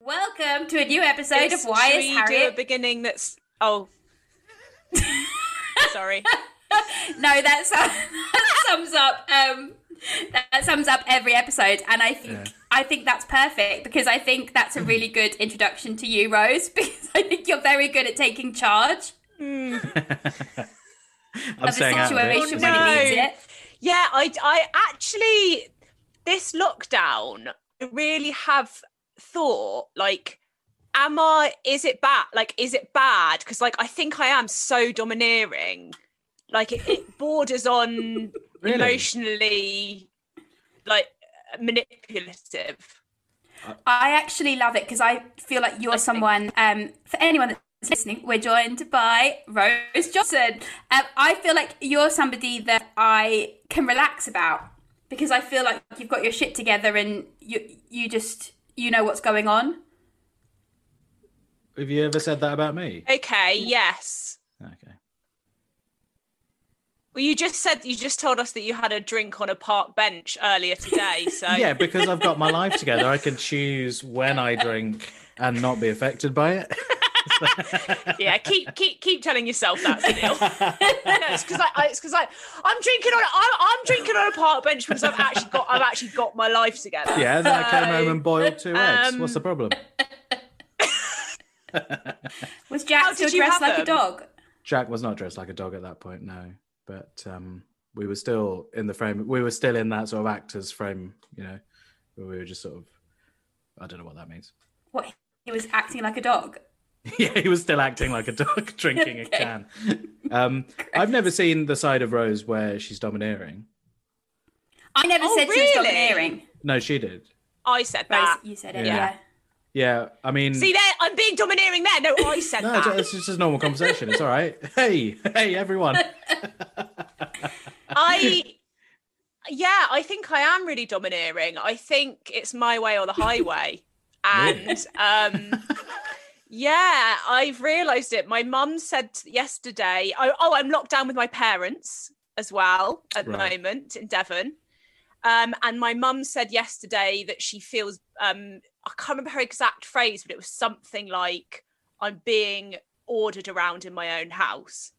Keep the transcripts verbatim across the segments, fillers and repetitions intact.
Welcome to a new episode Is- of Why should is we Harriet... do a beginning that's... Oh. Sorry. No, that, sum- that sums up... Um, that sums up every episode, and I think Yeah. I think that's perfect because I think that's a really good introduction to you, Rose, because I think you're very good at taking charge I'm of the staying out of it. situation Oh, when no. it needs it. Yeah, I, I actually... This lockdown, I really have thought, like, am I... Is it bad? Like, is it bad? Because, like, I think I am so domineering. Like, it, it borders on... Really? emotionally, like, manipulative. I actually love it because I feel like you're I think- someone, um, for anyone that's listening, we're joined by Rose Johnson. Um, I feel like you're somebody that I can relax about because I feel like you've got your shit together and you you just, you know what's going on. Have you ever said that about me? Okay, yes. Okay. Well, you just said, you just told us that you had a drink on a park bench earlier today, so... Yeah, because I've got my life together, I can choose when I drink and not be affected by it. Yeah, keep keep keep telling yourself that, Sunil. No, it's because I, I it's because I I'm drinking on I'm, I'm drinking on a park bench because I've actually got I've actually got my life together. Yeah, then I came home and boiled two eggs. Um, What's the problem? Was Jack How still did you dressed have like a them? dog? Jack was not dressed like a dog at that point, no. But um, we were still in the frame. We were still in that sort of actor's frame, you know, where we were just sort of, I don't know what that means. What, he was acting like a dog? Yeah, he was still acting like a dog drinking a Okay. can. Um, I've never seen the side of Rose where she's domineering. I never Oh, said she was really? domineering. No, she did. I said Rose, that. you said it, Yeah. yeah. Yeah, I mean... See there, I'm being domineering there. No, I said No, that. it's it's just a normal conversation. It's all right. Hey, hey, everyone. I, yeah, I think I am really domineering. I think it's my way or the highway. And um, yeah, I've realised it. My mum said yesterday, oh, oh, I'm locked down with my parents as well at the Right. moment in Devon. Um, and my mum said yesterday that she feels, um, I can't remember her exact phrase, but it was something like, I'm being ordered around in my own house.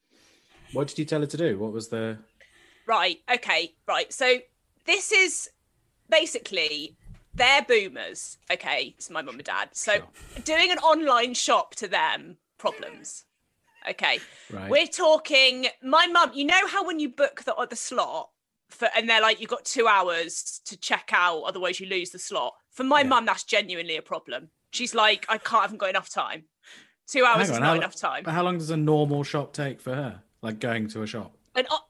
What did you tell her to do? What was the... Right, okay, right. So this is basically, they're boomers. Okay, it's my mum and dad. So Sure. doing an online shop to them, problems. Okay, Right. we're talking, my mum, you know how when you book the, the slot, for, and they're like, you've got two hours to check out, otherwise you lose the slot. For my Yeah. mum, that's genuinely a problem. She's like, I can't, I haven't got enough time. Two hours Hang is on, not how, enough time. How long does a normal shop take for her? Like going to a shop? And uh,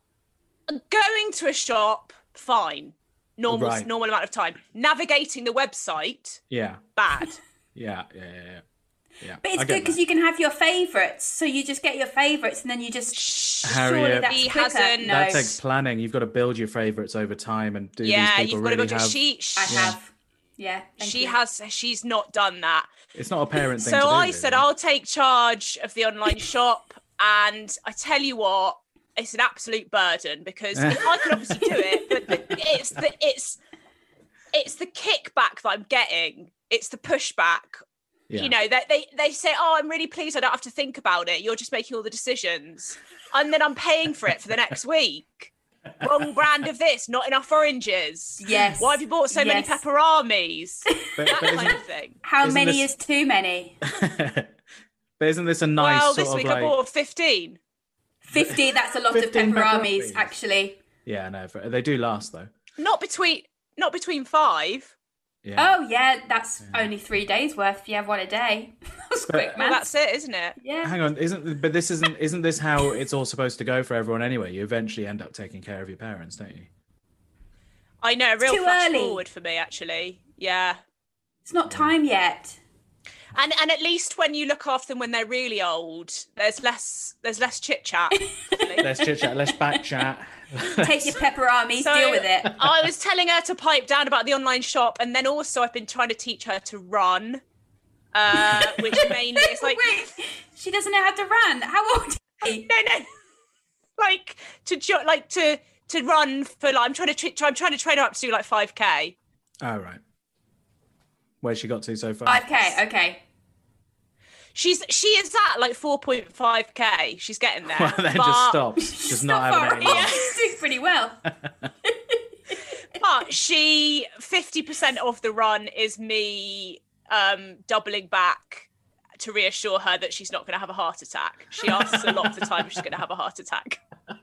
going to a shop, fine. Normal, Right. normal amount of time. Navigating the website, Yeah, bad. yeah, yeah, yeah, yeah. yeah. But it's I good get because that. you can have your favourites. So you just get your favourites and then you just... Surely Harriet, that's He quicker. hasn't- No, that takes planning. You've got to build your favourites over time and do Yeah, these people you've got to really build your have... she. sh- I have. Yeah, thank She you. has. She's not done that. It's not a parent thing So to do, I really. said, I'll take charge of the online shop, and I tell you what, it's an absolute burden because I can obviously do it, but the, it's the it's it's the kickback that I'm getting. It's the pushback. Yeah. You know, that they, they say, oh, I'm really pleased I don't have to think about it. You're just making all the decisions. And then I'm paying for it for the next week. Wrong brand of this, not enough oranges. Yes. Why have you bought so many Yes. pepperamis? But, That but kind isn't, of thing. How Isn't many this- is too many? but isn't this a nice Well, sort this of week like... I bought fifteen. fifty, that's a lot of fifteen pepperamis, pepperamis. actually. Yeah, no, for- they do last though. Not between not between five. Yeah. Oh, yeah, that's only three days worth if you have one a day. That's quick, Well, man. that's it, isn't it? Yeah. Hang on, isn't but this isn't isn't this how it's all supposed to go for everyone anyway? You eventually end up taking care of your parents, don't you? I know, a real too flash early. forward for me, actually. Yeah. It's not time yet. And and at least when you look after them when they're really old, there's less there's less chit chat. Let's chit chat, let's back chat. Take your pepperamis, So- deal with it. I was telling her to pipe down about the online shop, and then also I've been trying to teach her to run. Uh, which mainly it's like Wait, she doesn't know how to run. How old is she? no no like to jo- like to to run for like I'm trying to tra- I'm trying to train her up to do like five K. Oh right. Where's she got to so far? five K, okay. She's she is at like four point five K. She's getting there. Well, then but, just stops. Just not Not having far it off. anymore. She's doing pretty well. but she fifty percent of the run is me um, doubling back to reassure her that she's not going to have a heart attack. She asks a lot of the time if she's going to have a heart attack.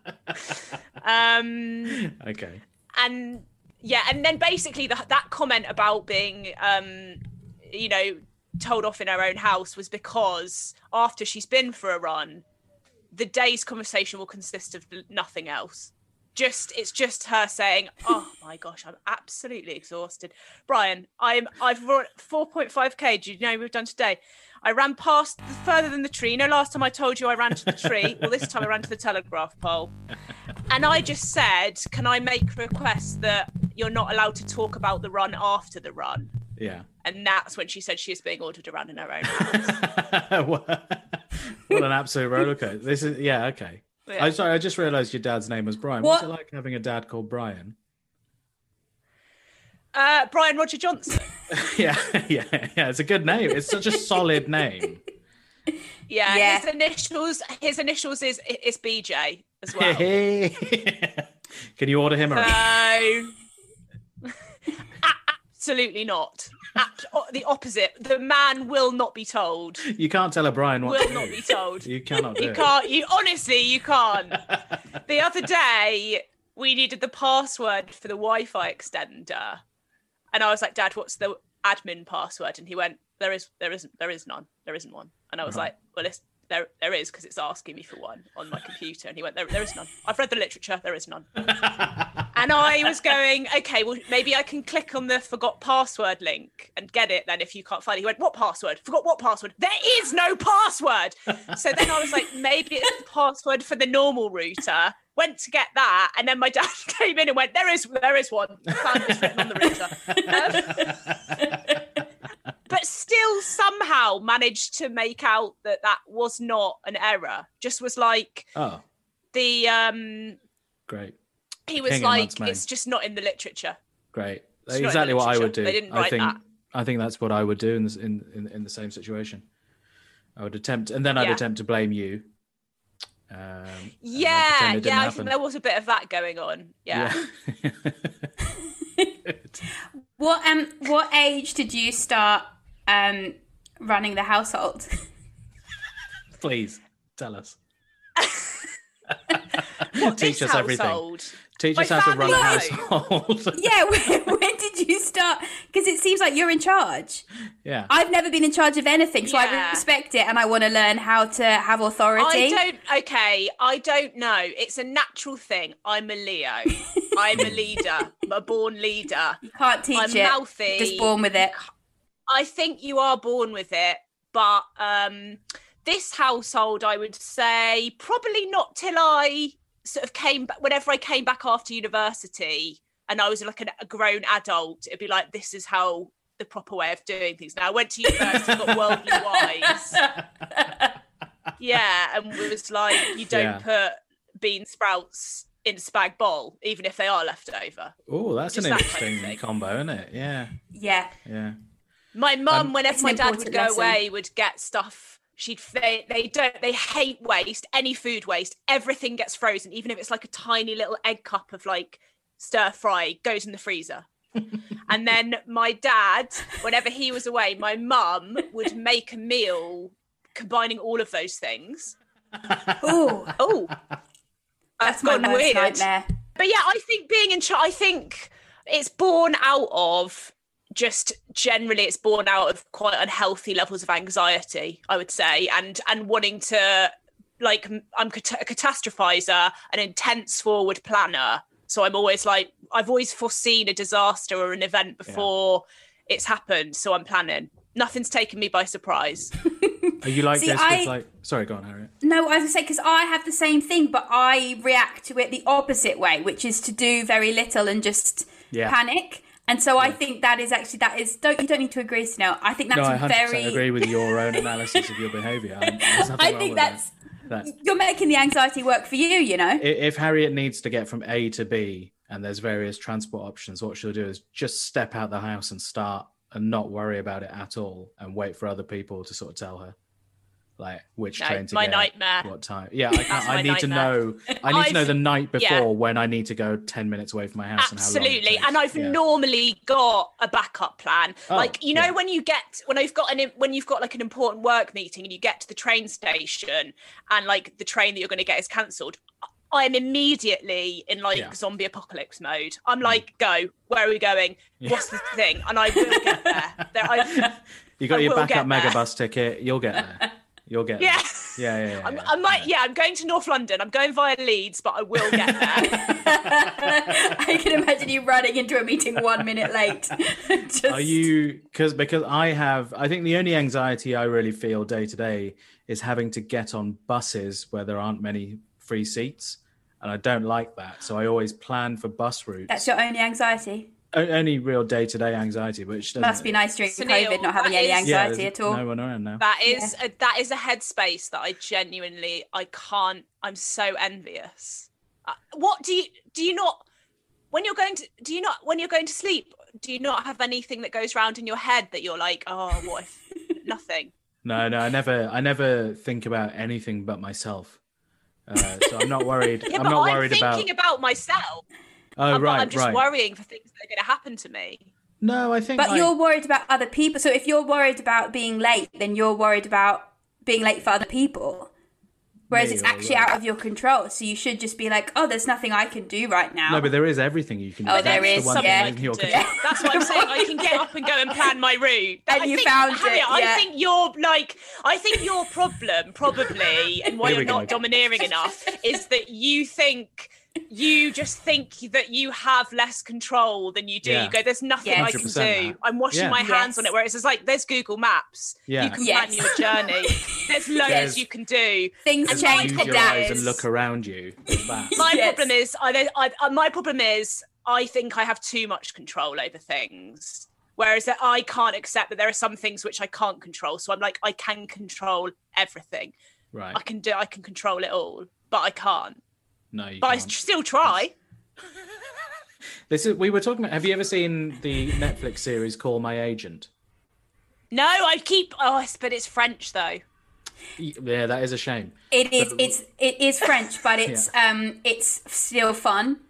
Um, Okay. and yeah, and then basically the, that comment about being, um, you know, told off in her own house was because after she's been for a run, the day's conversation will consist of nothing else. Just it's just her saying, "Oh my gosh, I'm absolutely exhausted." Brian, I'm I've run four point five K. Do you know what we've done today? I ran past the, further than the tree. You know, last time I told you I ran to the tree. Well, this time I ran to the telegraph pole. And I just said, "Can I make a request that you're not allowed to talk about the run after the run?" Yeah. And that's when she said she was being ordered around in her own house. What an absolute rollercoaster. This is yeah, okay. Yeah. I'm sorry, I just realised your dad's name was Brian. What? What's it like having a dad called Brian? Uh, Brian Roger Johnson. yeah, yeah, yeah. It's a good name. It's such a solid name. Yeah, Yeah. his initials. His initials is is B J as well. Can you order him around? No, A- absolutely not. Ab- o- the opposite. The man will not be told. You can't tell a Brian what Will to not do. be told. You cannot do You it. can't. You honestly, you can't. The other day, we needed the password for the Wi-Fi extender, and I was like, "Dad, what's the admin password?" And he went, "There is, there isn't, there is none. There isn't one." And I was Uh-huh. like, "Well, it's, there, there is because it's asking me for one on my computer." And he went, "There, there is none. I've read the literature. There is none." And I was going, "Okay, well, maybe I can click on the forgot password link and get it then if you can't find it." He went, "What password? Forgot what password? There is no password." So then I was like, maybe it's the password for the normal router. Went to get that, and then my dad came in and went, "There is, there is one. Found it's written on the router." Um, but still somehow managed to make out that that was not an error. Just was like Oh, the um great, he was King of like, Mud's Mane. "It's just not in the literature." great. It's not in Exactly the what I would literature. do. They didn't I write think. that. I think that's what I would do in this, in, in in the same situation. I would attempt, and then I'd Yeah. attempt to blame you. Um, and then Yeah, pretend it didn't yeah, I happen. think there was a bit of that going on. Yeah. Yeah. What um what age did you start um running the household? Please tell us. What, Teach this us everything. household? Teach My us how to run a family household. Yeah, when, when did you start? Because it seems like you're in charge. Yeah. I've never been in charge of anything, so I Yeah. respect it, and I want to learn how to have authority. I don't. Okay, I don't know. It's a natural thing. I'm a Leo. I'm a leader. I'm a born leader. You can't teach I'm it. mouthy. Just born with it. I think you are born with it, but um, this household, I would say, probably not till I sort of came back. Whenever I came back after university, and I was like an, a grown adult, it'd be like, this is how the proper way of doing things. Now I went to university, got worldly wise. Yeah, and it was like, you don't Yeah. put bean sprouts in spag bol, even if they are left over. Oh, that's Just an that kind of interesting thing. combo, isn't it? Yeah, Yeah. yeah. My mum, Um, whenever It's my an dad would important go lesson. away, would get stuff. She'd they, they don't they hate waste, any food waste. Everything gets frozen, even if it's like a tiny little egg cup of like stir fry goes in the freezer. And then my dad, whenever he was away, my mum would make a meal combining all of those things. Ooh, Oh, that's my gone worst weird. nightmare. But yeah, I think being in charge, I think it's born out of just generally, it's born out of quite unhealthy levels of anxiety, I would say, and and wanting to, like, I'm a cat- a catastrophizer, an intense forward planner. So I'm always like, I've always foreseen a disaster or an event before it's happened. So I'm planning. Nothing's taken me by surprise. Are you like See, this I- with like? Sorry, go on, Harriet. No, I was going to say, because I have the same thing, but I react to it the opposite way, which is to do very little and just Yeah. panic. And so I think that is actually, that is, don't you don't need to agree, Snell. I think that's No, I a one hundred percent very, agree with your own analysis of your behaviour. I, there's nothing I wrong think with that's, that. That- you're making the anxiety work for you, you know? i- if Harriet needs to get from A to B and there's various transport options, what she'll do is just step out the house and start and not worry about it at all and wait for other people to sort of tell her like which No, train to my get, nightmare. what time. Yeah, I, That's can't, I my need to nightmare. know. I need to know I've- the night before yeah. when I need to go ten minutes away from my house. Absolutely. And, how long it And I've takes. Yeah. normally got a backup plan. Oh, like, you know, yeah. when you get, when I've got an, when you've got like an important work meeting and you get to the train station and like the train that you're going to get is cancelled, I'm immediately in like Yeah. zombie apocalypse mode. I'm like, go, where are we going? Yeah. What's the thing? And I will get there. there I, You got I your will backup get there. megabus ticket. You'll get there. You'll get yeah. there. Yeah, yeah, yeah. I'm, yeah, I'm like, yeah. yeah, I'm going to North London. I'm going via Leeds, but I will get there. I can imagine you running into a meeting one minute late. Just... Are you because because I have I think the only anxiety I really feel day to day is having to get on buses where there aren't many free seats, and I don't like that. So I always plan for bus routes. That's your only anxiety? O- only real day to day anxiety, which doesn't Must be nice during So, COVID Neil, not having that any is- Yeah, anxiety there's at all. no one around now. That is a, that is a headspace that I genuinely I can't. I'm so envious. Uh, what do you do? You not when you're going to do you not when you're going to sleep? Do you not have anything that goes round in your head that you're like, oh, what if nothing? No, no, I never I never think about anything but myself. Uh, so I'm not worried. Yeah, I'm but not I'm worried thinking about. about, myself. Oh, I'm, right, I'm just right. worrying for things that are going to happen to me. No, I think. But like- you're worried about other people. So if you're worried about being late, then you're worried about being late for other people. Whereas Me it's or actually right. out of your control. So you should just be like, oh, there's nothing I can do right now. No, but there is everything you can do. Oh, That's there the is, one something yeah. thing I in can your do. control. That's what I'm saying. I can get up and go and plan my route. And I you think, found Harriet, it, I yeah. think your like, I think your problem probably, and why Here you're we go. not domineering enough, is that you think you just think that you have less control than you do. Yeah. You go, there's nothing Yes. I can one hundred percent do. that. I'm washing Yeah. my hands Yes. on it. Whereas it's like, there's Google Maps. Yeah. You can Yes. plan your journey. There's loads There's- you can do. Things And change, my Use your problem eyes adapt. and is- look around you. There's that. My Yes. problem is, I, I, I, my problem is, I think I have too much control over things. Whereas that I can't accept that there are some things which I can't control. So I'm like, I can control everything. Right. I can do, I can control it all, but I can't. No, you But I can't. still try. This is. We were talking about. Have you ever seen the Netflix series Call My Agent? No, I keep. Oh, it's- but it's French though. Yeah, that is a shame. It is. It's. It is French, but it's. Um. It's still fun.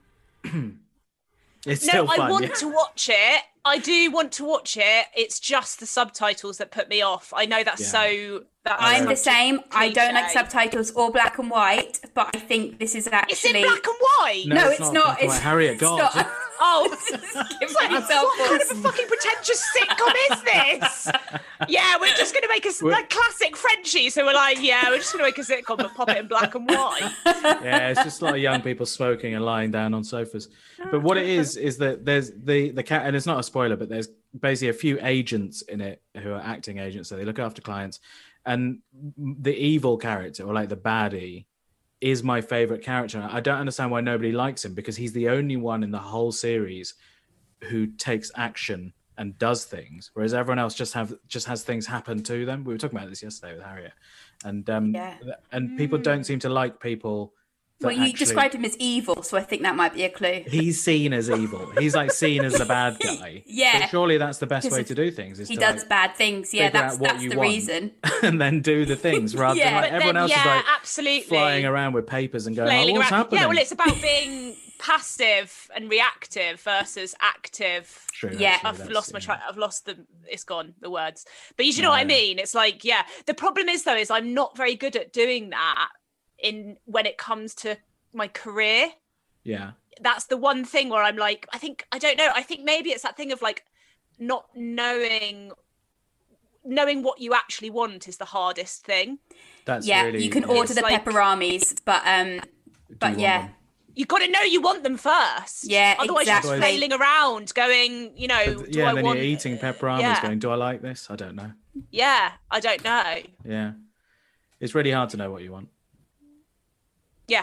It's No, still fun. I want yeah. to watch it. I do want to watch it. It's just the subtitles that put me off. I know that's Yeah. so. That's I'm the such a same. I don't like cliche. subtitles or black and white, but I think this is It's actually. in black and white. No, it's not. not. Black and It's white. Harriet, it's God. not. Oh, Give yourself what kind balls. of a fucking pretentious sitcom is this? Yeah, we're just going to make a We're- like classic Frenchies who are like, yeah, we're just going to make a sitcom but pop it in black and white. Yeah, it's just a lot of young people smoking and lying down on sofas. But what it is is that there's the the cat, and it's not a spoiler, but there's basically a few agents in it who are acting agents, so they look after clients. And the evil character, or like the baddie, is my favorite character. I don't understand why nobody likes him, because he's the only one in the whole series who takes action and does things, whereas everyone else just have just has things happen to them. We were talking about this yesterday with Harriet, and um, Yeah. and people don't seem to like people. that Well, you actually- described him as evil, so I think that might be a clue. He's seen as evil. He's like seen as the bad guy. Yeah. So surely that's the best Because way if to do things. Is He to does like, bad things. Yeah, figure that's out what that's you the want. reason. and then do the things rather Yeah. than like But everyone then, else yeah, is like absolutely. flying around with papers and going, oh, Flailing what's around. happening? Yeah, well, it's about being passive and reactive versus active. True, Yeah. actually, I've that's- lost my yeah. track. I've lost the. It's gone. The words. But you know what I No. mean. It's like, yeah. The problem is though, is I'm not very good at doing that in when it comes to my career. Yeah. That's the one thing where I'm like, I think I don't know. I think maybe it's that thing of like not knowing knowing what you actually want is the hardest thing. That's Yeah, really. you can yeah. order the like- pepperonis, but um, Do but you want yeah, them? You got to know you want them first. Yeah, Otherwise, exactly. you're just flailing around, going, you know, But, do yeah, I and then want? you're eating pepperonis yeah. going, do I like this? I don't know. Yeah, I don't know. Yeah. It's really hard to know what you want. Yeah,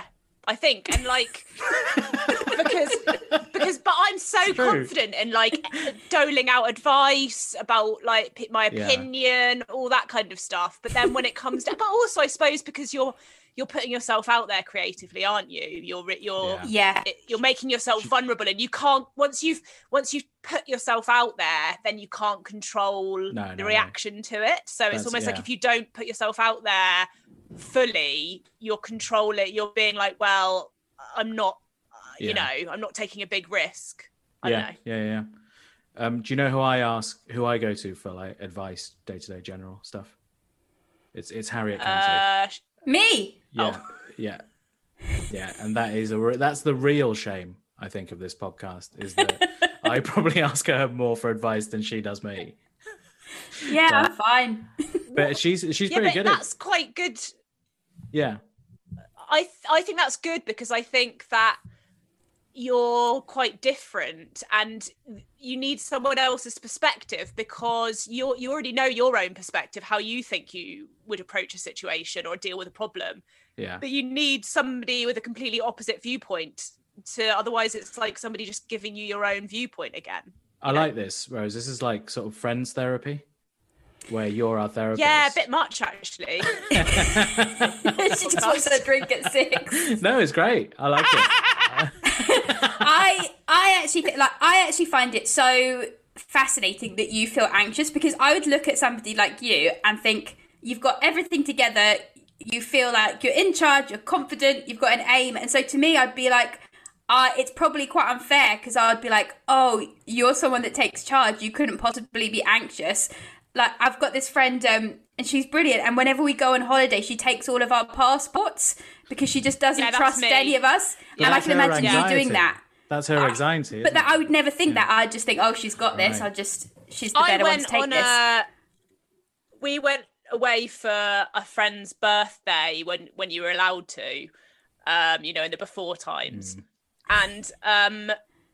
I think, and like because because but I'm so It's true. confident in like doling out advice about like p- my Yeah. opinion, all that kind of stuff. But then when it comes down, but also I suppose because you're you're putting yourself out there creatively, aren't you? You're re- you're Yeah. Yeah. it- you're making yourself vulnerable, and you can't once you've once you've put yourself out there, then you can't control No, the no, no. reaction to it. So it's That's- almost like yeah. if you don't put yourself out there fully, you're controlling. You're being like, well, I'm not, uh, you Yeah. know, I'm not taking a big risk. I yeah, don't know. yeah, yeah. Um, do you know who I ask, who I go to for like advice, day to day general stuff? It's it's Harriet County. Uh, sh- Me. yeah, yeah, yeah, and that is a re- that's the real shame I think of this podcast is that I probably ask her more for advice than she does me. Yeah, But- I'm fine. But she's she's yeah, pretty but good that's at quite good. yeah. I th- I think that's good because I think that you're quite different and you need someone else's perspective because you you already know your own perspective, how you think you would approach a situation or deal with a problem. Yeah. But you need somebody with a completely opposite viewpoint to otherwise it's like somebody just giving you your own viewpoint again. I like this, Rose. This is like sort of friends therapy, where you're our therapist. Yeah, a bit much actually. She just wants a drink at six. No, it's great. I like it. I I actually feel- like I actually find it so fascinating that you feel anxious because I would look at somebody like you and think you've got everything together, you feel like you're in charge, you're confident, you've got an aim, and so to me I'd be like, uh, it's probably quite unfair because I'd be like, oh, you're someone that takes charge, you couldn't possibly be anxious. Like I've got this friend um, and she's brilliant, and whenever we go on holiday she takes all of our passports because she just doesn't Yeah, that's trust me. any of us. But And I that's can her imagine you anxiety. doing that. That's her anxiety. But isn't that it? I would never think that. I'd just think, oh, she's got this. Right. I'll just, she's the I better one to went take on this. a we went away for a friend's birthday when when you were allowed to, um, you know, in the before times. Mm. And um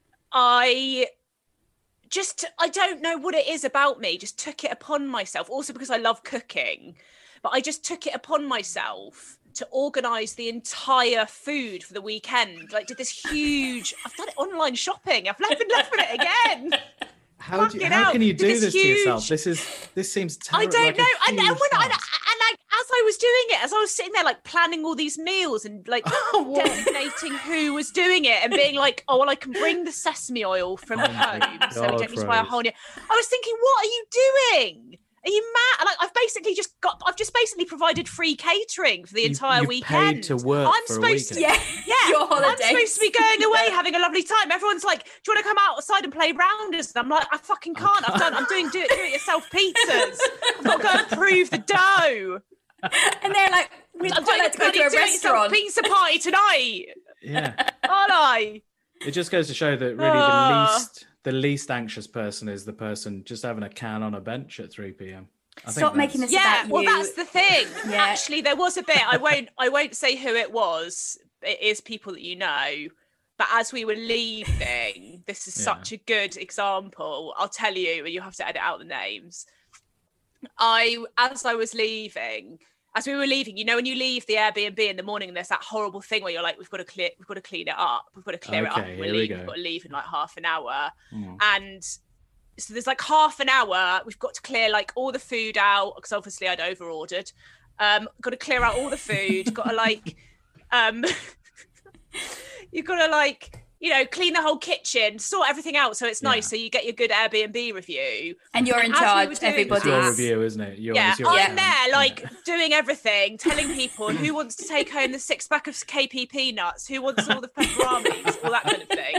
I just I don't know what it is about me, just took it upon myself, also because I love cooking, but I just took it upon myself to organise the entire food for the weekend. Like did this huge I've done it online shopping. I've been left with it again. How, do you, fucking how hell. can you Did do this this to yourself? huge- This is this seems I terrible. don't like a know. And, and huge when I, and, task. like as I was doing it, as I was sitting there like planning all these meals and like What? designating who was doing it and being like, oh well, I can bring the sesame oil from Oh my home, so we God, don't need to buy a Rose. whole new. I was thinking, what are you doing? Are you mad? Like I've basically just got, I've just basically provided free catering for the You- entire you've weekend. paid to work I'm for a supposed to, weekend. Yeah, yeah, your I'm holiday. supposed to be going away having a lovely time. Everyone's like, do you want to come outside and play rounders? And I'm like, I fucking can't. I've done. I'm doing do it do it yourself pizzas. I've got to go and prove the dough. And they're like, we'd I'm quite doing like to go bloody to a do-it-yourself restaurant. pizza party tonight, Yeah. aren't I? It just goes to show that really the Ah. least the least anxious person is the person just having a can on a bench at three p.m. I think Stop making that's- this Yeah, about well, you. that's the thing. Yeah. Actually, there was a bit. I won't. I won't say who it was. It is people that you know. But as we were leaving, this is Yeah. such a good example. I'll tell you, and you have to edit out the names. I, as I was leaving, as we were leaving, you know, when you leave the Airbnb in the morning, there's that horrible thing where you're like, we've got to clear, we've got to clean it up, we've got to clear it up, Okay, and we're here we leaving, go. we've got to leave in like half an hour, Mm. and so there's like half an hour. We've got to clear like all the food out because obviously I'd over ordered. Um, got to clear out all the food. got to like, um, you've got to like, you know, clean the whole kitchen, sort everything out so it's nice. Yeah. So you get your good Airbnb review. And you're in And as we charge, were doing everybody. It's your that- review, isn't it? Your, Yeah, it's your I'm account. there like Yeah. doing everything, telling people who wants to take home the six pack of K P peanuts, who wants all the pepperonis, all that kind of thing.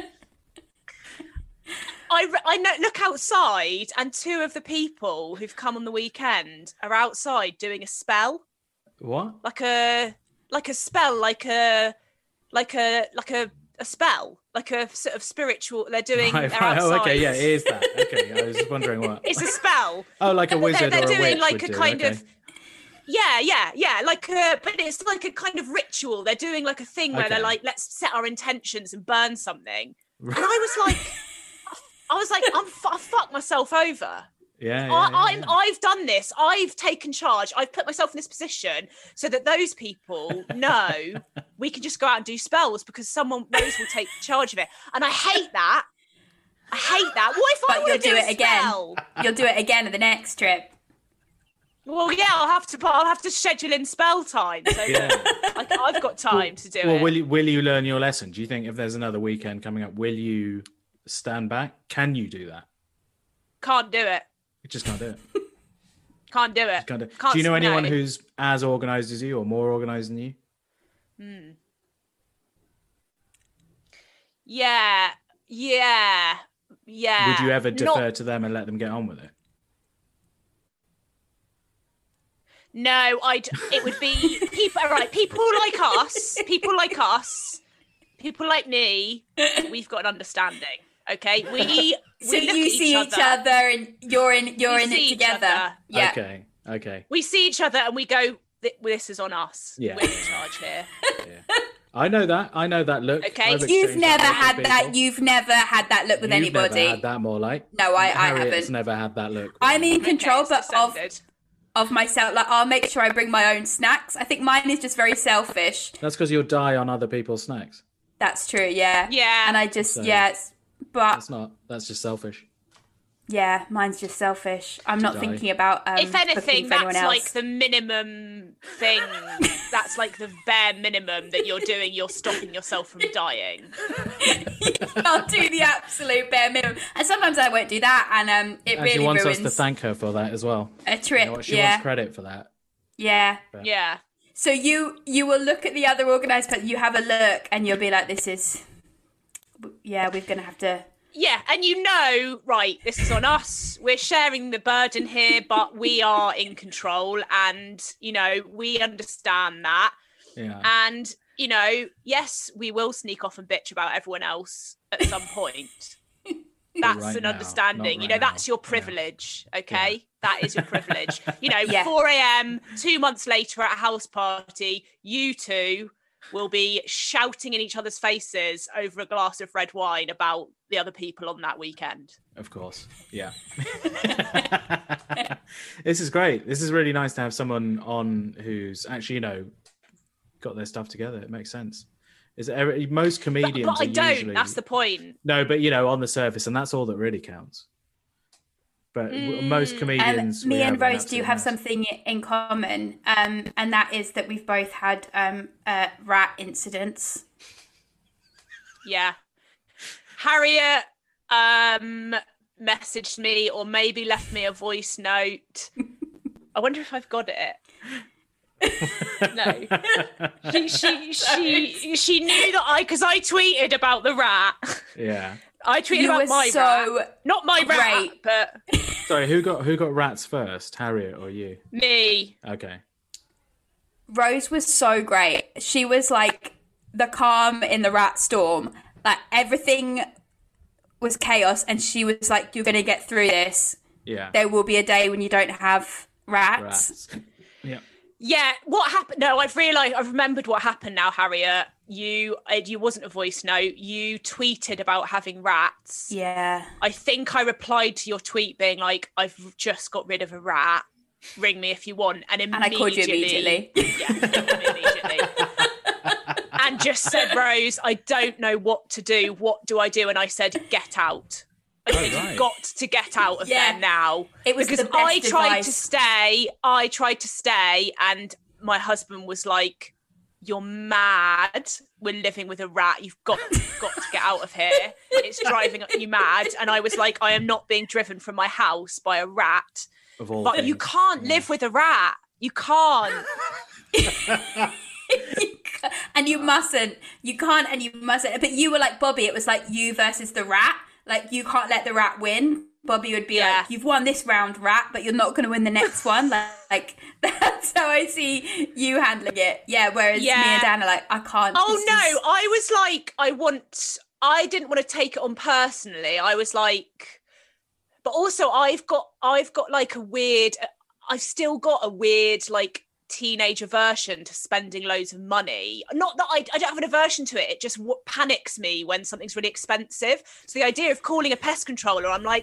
I, re- I know, look outside, and two of the people who've come on the weekend are outside doing a spell, What? like a like a spell, like a like a like a, a spell, like a sort of spiritual. They're doing. Right, they're right. Oh, outside. okay, yeah, it is that. Okay, I was just wondering what. It's a spell. Oh, like a They're- wizard they're or a doing witch like would a do. kind okay. of yeah yeah yeah like a, but it's like a kind of ritual. They're doing like a thing where they're Okay. like, let's set our intentions and burn something. And I was like, I was like, I'm fu- I fucked myself over. Yeah, yeah, I, yeah, I'm yeah. I've done this. I've taken charge. I've put myself in this position so that those people know we can just go out and do spells because someone Rose will take charge of it. And I hate that. I hate that. What if I But want you'll to do do it a again. spell? You'll do it again at the next trip. Well, yeah, I'll have to. I'll have to schedule in spell time. So Yeah. I, I've got time to do Well, it. will you will you learn your lesson? Do you think if there's another weekend coming up, will you stand back? Can you do that? Can't do it. You just can't do it. Can't do it. Just can't do it. Can't Do you know say anyone no. who's as organised as you or more organised than you? Yeah, yeah, yeah. Would you ever Not- defer to them and let them get on with it? No, I'd. It would be people. Right, people like us. People like us. People like me. We've got an understanding. Okay, we. So we look you at see each other and you're in you're We in see it each together. other. Yeah. Okay. Okay. We see each other and we go. "Th- This is on us. Yeah. We're in charge here. Yeah. I know that. I know that look. Okay. I've You've exchanged never that with had that. people. You've never had that look with You've anybody. never had that, more like. No, I, I Harriet's haven't. never had that look. with I'm in anyone. control, Okay, but it's of descended. of myself. Like I'll make sure I bring my own snacks. I think mine is just very selfish. That's because you'll die on other people's snacks. That's true. Yeah. Yeah. And I just So- yeah, it's, but That's not. That's just selfish. yeah, mine's just selfish. I'm not die. thinking about. Um, If cooking anything, for anyone that's else. like the minimum thing. That's like the bare minimum that you're doing. You're stopping yourself from dying. I'll do the absolute bare minimum, and sometimes I won't do that, and um, it And really she wants ruins us to thank her for that as well. a trip. You know what? She yeah, wants credit for that. yeah. Yeah. So you you will look at the other organised person. You have a look, and you'll be like, "This is, yeah, we're gonna have to." Yeah, and you know, right, this is on us. We're sharing the burden here, but we are in control and, you know, we understand that. Yeah. And, you know, yes, we will sneak off and bitch about everyone else at some point. That's right an now, understanding. not You know, right that's now. your privilege, okay? That is your privilege. You know, Yeah. four a.m., two months later at a house party, you two will be shouting in each other's faces over a glass of red wine about the other people on that weekend. Of course. Yeah. This is great. This is really nice to have someone on who's actually, you know, got their stuff together. It makes sense. Is every, most But, comedians but I are don't. usually... That's the point. No, but you know, on the surface, and that's all that really counts. But w most Um, comedians, me we and have an Rose do absolute have mess. something in common, um, and that is that we've both had um, uh, rat incidents. Yeah. Harriet um, messaged me or maybe left me a voice note. I wonder if I've got it. No. She she she she knew that I because I tweeted about the rat. Yeah. I tweeted You about were my so rat. Not my rat, great. but Sorry, who got who got rats first, Harriet or you? me. Okay. Rose was so great. She was like the calm in the rat storm. Like everything was chaos, and she was like, "You're gonna get through this. Yeah. There will be a day when you don't have rats." Rats. Yeah. Yeah, what happened? No, I've realised, I've remembered what happened now, Harriet. You, it you wasn't a voice note. You tweeted about having rats. Yeah. I think I replied to your tweet being like, "I've just got rid of a rat. Ring me if you want." And And I called you immediately. Yeah, you called me immediately. And just said, "Rose, I don't know what to do. What do I do?" And I said, "Get out." I Oh, said, right. "You've got to get out of Yeah. there now." It was Because the best I tried to advice. stay. I tried to stay, and my husband was like, "You're mad. We're living with a rat. You've got, you've got to get out of here. It's driving you mad." And I was like, "I am not being driven from my house by a rat." Of all But things. you can't live with a rat. You can't. And you mustn't. You can't and you mustn't. But you were like Bobby. It was like you versus the rat. Like you can't let the rat win. Bobby would be Yeah. like, "You've won this round, rat, but you're not going to win the next one." Like, like that's how I see you handling it. Yeah. Whereas me Yeah. and Dan are like, "I can't." Oh this no, is- I was like, I want, I didn't want to take it on personally. I was like, but also I've got, I've got like a weird, I've still got a weird like teenage aversion to spending loads of money. Not that I, I don't have an aversion to it. It just w- panics me when something's really expensive. So the idea of calling a pest controller, I'm like,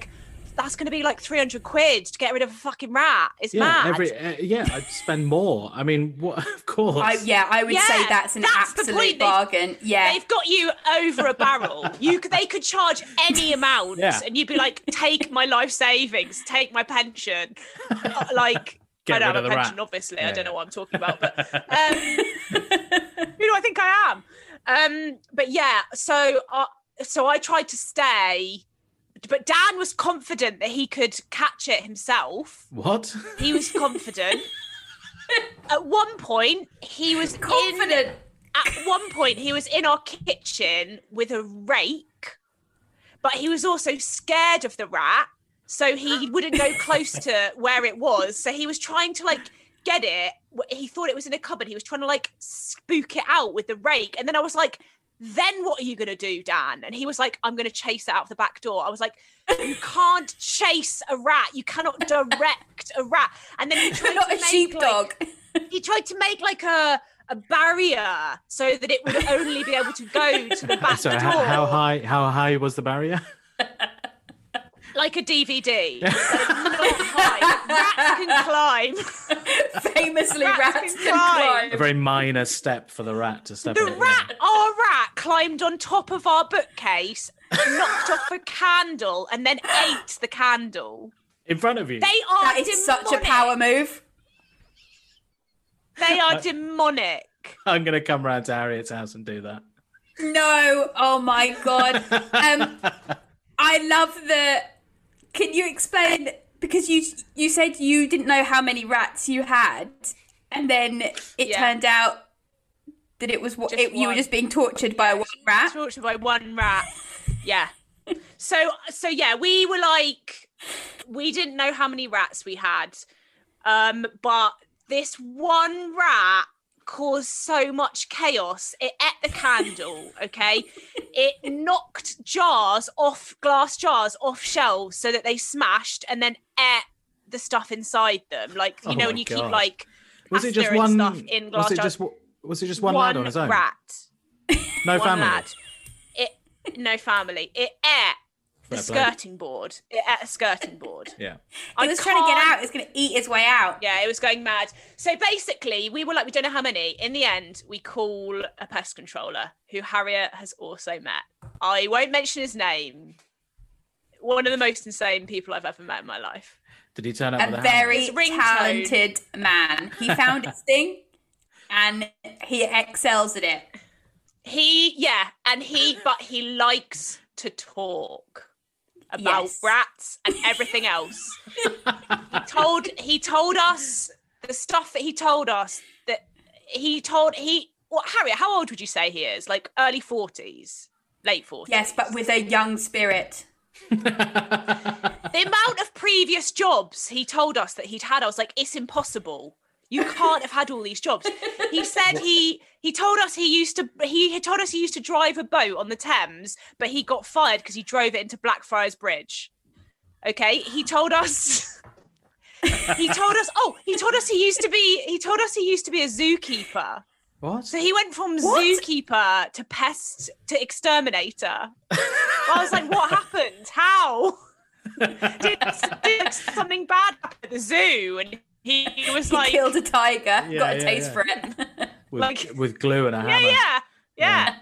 that's going to be like three hundred quid to get rid of a fucking rat. It's Yeah, mad. every uh, yeah, I'd spend more. I mean, what? Of course. I, yeah, I would Yeah, say that's an that's the absolute point. They've- bargain. Yeah. They've got you over a barrel. You could, they could charge any amount, Yeah. and you'd be like, "Take my life savings, take my pension." Uh, like, Get I don't rid have of a the pension, rat. obviously. Yeah, I don't yeah. know what I'm talking about, but um, who do I think I am? Um, but yeah, so uh, so I tried to stay, but Dan was confident that he could catch it himself. What? He was confident. At one point, he was in, Confident. at one point he was in our kitchen with a rake, but he was also scared of the rat, so he wouldn't go close to where it was. So he was trying to like get it. He thought it was in a cupboard. He was trying to like spook it out with the rake. And then I was like, then what are you going to do, Dan? And he was like, I'm going to chase it out of the back door. I was like, you can't chase a rat. You cannot direct a rat. And then he tried Not to a make, sheepdog. Like, he tried to make like a a barrier so that it would only be able to go to the back So door, how, how high? How high was the barrier? like a D V D. Like, not high. Rats can climb. Famously, Rats rats, can can climb. A climb. very minor step for the rat to step. The in. rat, our rat, climbed on top of our bookcase, knocked off a candle, and then ate the candle. in front of you. They are That is such a demonic. power move. They are demonic. I'm gonna come round to Harriet's house and do that. No, oh my god. Um, I love the. Can you explain? Because you you said you didn't know how many rats you had, and then it Yeah. turned out that it was what Just it, you were one. just being tortured by one rat. Tortured by one rat. Yeah. So so yeah, we were like, we didn't know how many rats we had, um, but this one rat caused so much chaos. It ate the candle, okay? It knocked jars off, glass jars off shelves so that they smashed, and then ate the stuff inside them. Like, you Oh know, my when you keep God. like Was it just pasta one? and stuff in glass Was it jars. just? Was it just one, lad on his own? rat. No One family. lad. It no family. It ate the Fair play. skirting board. It ate a skirting board. Yeah. I He was trying to get can't- out. It was going to eat his way out. Yeah, it was going mad. So basically, we were like, we don't know how many. In the end, we call a pest controller who Harriet has also met. I won't mention his name. One of the most insane people I've ever met in my life. Did he turn up with A a very His ringtone. talented man. He found his thing, and he excels at it. He, yeah, and he, but he likes to talk about Yes. rats and everything else. he told he told us the stuff that he told us that he told he what Harriet, how old would you say he is? Like early forties, late forties. Yes, but with a young spirit. The amount of previous jobs he told us that he'd had, I was like, it's impossible. You can't have had all these jobs. He said he he told us he used to he had told us he used to drive a boat on the Thames, but he got fired because he drove it into Blackfriars Bridge. Okay, he told us he told us oh he told us he used to be he told us he used to be a zookeeper. What? So he went from What? zookeeper to pest to exterminator. I was like, what happened? How? Did, did something bad happen at the zoo? And he, he was He like, killed a tiger. Yeah, got a yeah, taste yeah. for it. with, like- with glue and a yeah, hammer. yeah, yeah.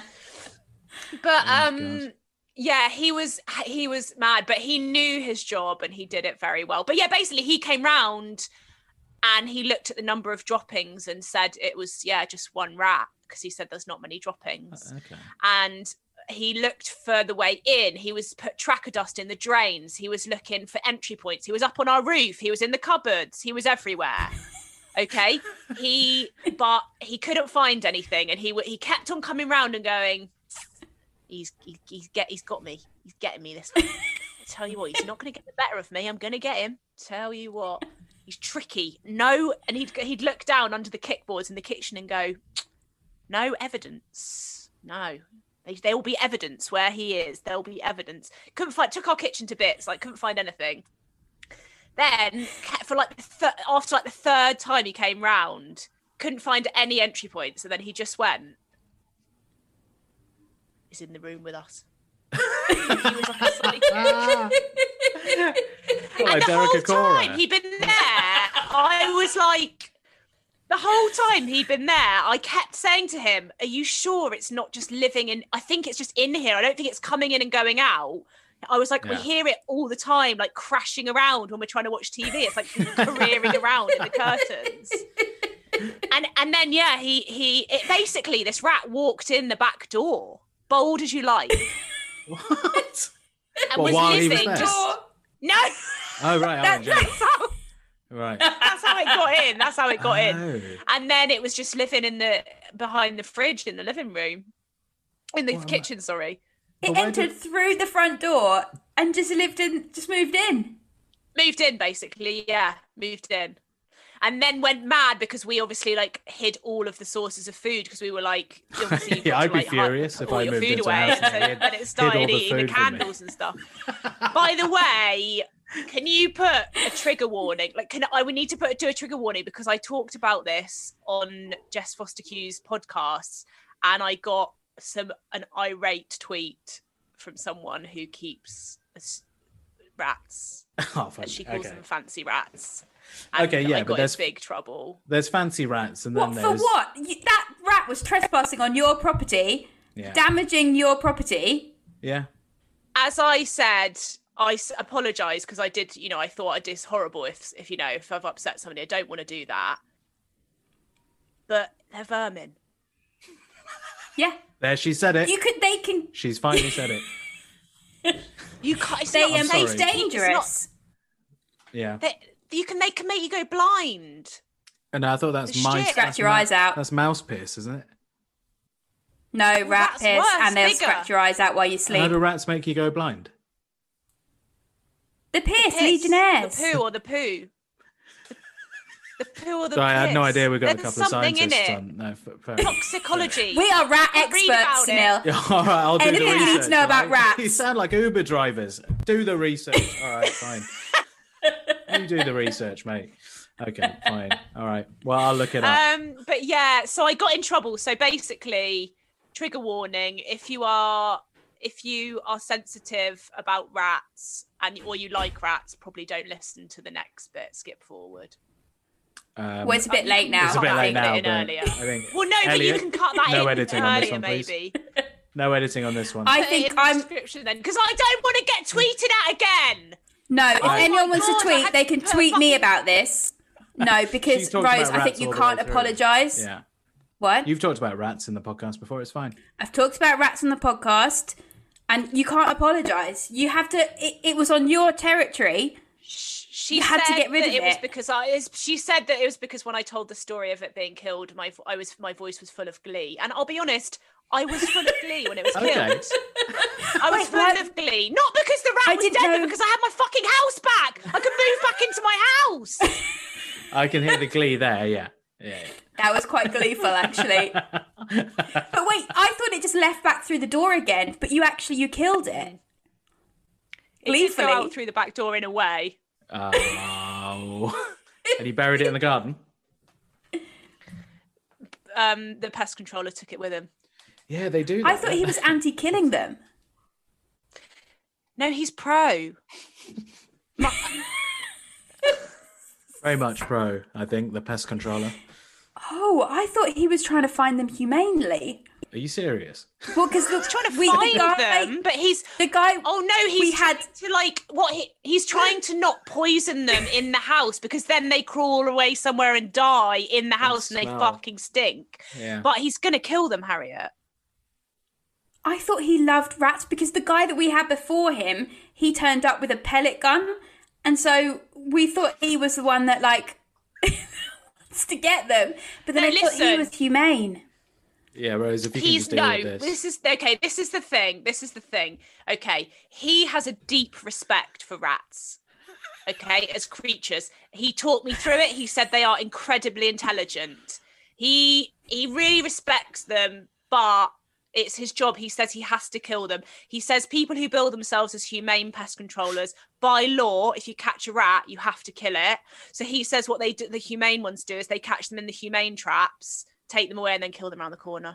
But Oh, um, God. yeah, he was he was mad, but he knew his job and he did it very well. But yeah, basically, he came round and he looked at the number of droppings and said it was yeah just one rat because he said there's not many droppings. Okay. And he looked for the way in. He was put tracker dust in the drains. He was looking for entry points. He was up on our roof. He was in the cupboards. He was everywhere. Okay. He, but he couldn't find anything. And he he kept on coming round and going, he's, he, he's get, he's got me. He's getting me this time. I tell you what, he's not going to get the better of me. I'm going to get him. Tell you what, he's tricky. No. And he'd, he'd look down under the kickboards in the kitchen and go, no evidence. No. There will be evidence where he is. There will be evidence. Couldn't find. Took our kitchen to bits. Like couldn't find anything. Then for like the th- after like the third time he came round, couldn't find any entry points. And then he just went, "He's in the room with us." He was like a psychic. Like and the Derek whole Acora. time he'd been there, I was like, the whole time he'd been there, I kept saying to him, are you sure it's not just living in, I think it's just in here. I don't think it's coming in and going out. I was like, Yeah. we hear it all the time, like crashing around when we're trying to watch T V. It's like careering around in the curtains. And and then, yeah, he, he it, basically, this rat walked in the back door, bold as you like. What? And Well, was while he was living there? just... No! Oh, right. That- Oh, that's, how, right. that's how it got in. That's how it got in. Oh. And then it was just living in the behind the fridge in the living room, in the What am I- kitchen. Sorry, It But where entered did- through the front door and just lived in, just moved in. moved in basically. Yeah, moved in, and then went mad because we obviously like hid all of the sources of food because we were like, obviously you've Yeah, got I'd to, be like, furious put if all I your moved food into a away. house and So they hid- then it hid all started the eating the food from me. candles and stuff. By the way, can you put a trigger warning? Like, can I? We need to put do a trigger warning because I talked about this on Jess Foster Q's podcast, and I got some an irate tweet from someone who keeps s- rats. Oh, fuck. And she calls Okay. them fancy rats. And Okay, yeah, I but got in there's- big trouble. There's fancy rats, and What then for there's what? You, that rat was trespassing on your property, Yeah. damaging your property. Yeah. As I said, I s- apologise because I did, you know, I thought I did horrible if, if you know, if I've upset somebody. I don't want to do that. But they're vermin. Yeah, There, she said it. you could. They can. She's finally said it. You can't. It's They not um, safe sorry. to keep- it's dangerous. Yeah. not- they, you can. They can make you go blind. And I thought that's The mice. shit. that's Scratch your mou- eyes out. That's mouse piss, isn't it? No, rat that's piss, worse, and they'll bigger. scratch your eyes out while you How sleep. do rats make you go blind? The piss, Piss, Legionnaires. The poo or the poo. The, the poo or the So I had no piss. idea we got a There's couple of something in scientists it. on. No, f- fair. Toxicology. We are rat Read experts, about it. Sunil. Yeah, all right, I'll do Anything the you research. need to know about all right? rats. You sound like Uber drivers. Do the research. All right, fine. You do the research, mate. Okay, fine. All right. Well, I'll look it up. Um, but yeah, so I got in trouble. So basically, trigger warning: if you are if you are sensitive about rats and or you like rats, probably don't listen to the next bit. Skip forward. Um, Well, it's a bit late now. it's a bit Cut late that now, bit but in earlier. I think Well, no, but Elliot, you can cut that no in editing on this earlier, one, please. maybe. no editing on this one. I Put it think in the I'm. description then, because I don't want to get tweeted at again. No, if Oh anyone my wants God, to I tweet, had they to can put a tweet me fucking- about this. No, because She's talked Rose, about I think rats you all the can't way through. apologise. Yeah. What? You've talked about rats in the podcast before. It's fine. I've talked about rats on the podcast, and you can't apologise. You have to. It, it was on your territory. She You had to said get rid that of it was it. because I. is- She said that it was because when I told the story of it being killed, my vo- I was my voice was full of glee, and I'll be honest, I was full of glee when it was Okay. killed. I was Wait, full what? of glee, not because the rat I was didn't dead, know- but because I had my fucking house back. I could move back into my house. I can hear the glee there. Yeah. Yeah. That was quite gleeful, actually. But wait, I thought it just left back through the door again, but you actually you killed it. It did go Gleefully. out through the back door in a way. Oh. And he buried it in the garden. Um, the pest controller took it with him. Yeah, they do. That, I thought he was anti-killing them. No, he's pro. very much pro. I think the pest controller. Oh, I thought he was trying to find them humanely. Are you serious? Well, because Trying to we, find the guy, them, but he's the guy. Oh no, he's we had- trying to like what he, he's trying to not poison them in the house because then they crawl away somewhere and die in the house and, they smell. fucking stink. Yeah. But he's gonna kill them, Harriet. I thought he loved rats because the guy that we had before him, he turned up with a pellet gun, and so we thought he was the one that like wants to get them. But then No, I thought he listen. was humane. Yeah, Rose, if you can He's just deal no. with this. This is okay. This is the thing. This is the thing. Okay, he has a deep respect for rats. Okay, as creatures, he taught me through it. He said they are incredibly intelligent. He he really respects them, but it's his job. He says he has to kill them. He says people who bill themselves as humane pest controllers, by law, if you catch a rat, you have to kill it. So he says what they do, the humane ones do is they catch them in the humane traps, take them away, and then kill them around the corner.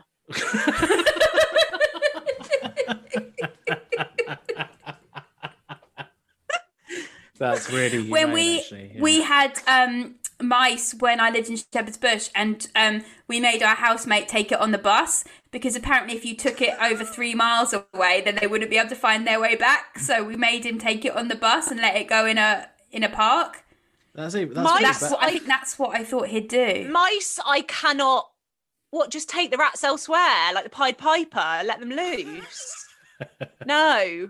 That's really when humane, we actually, yeah. we had um, mice when I lived in Shepherd's Bush, and um, we made our housemate take it on the bus because apparently if you took it over three miles away, then they wouldn't be able to find their way back. So we made him take it on the bus and let it go in a in a park. That's even, that's Mice- really That's bad. what I think. That's what I thought he'd do. Mice, I cannot. What? Just take the rats elsewhere, like the Pied Piper. Let them loose. No.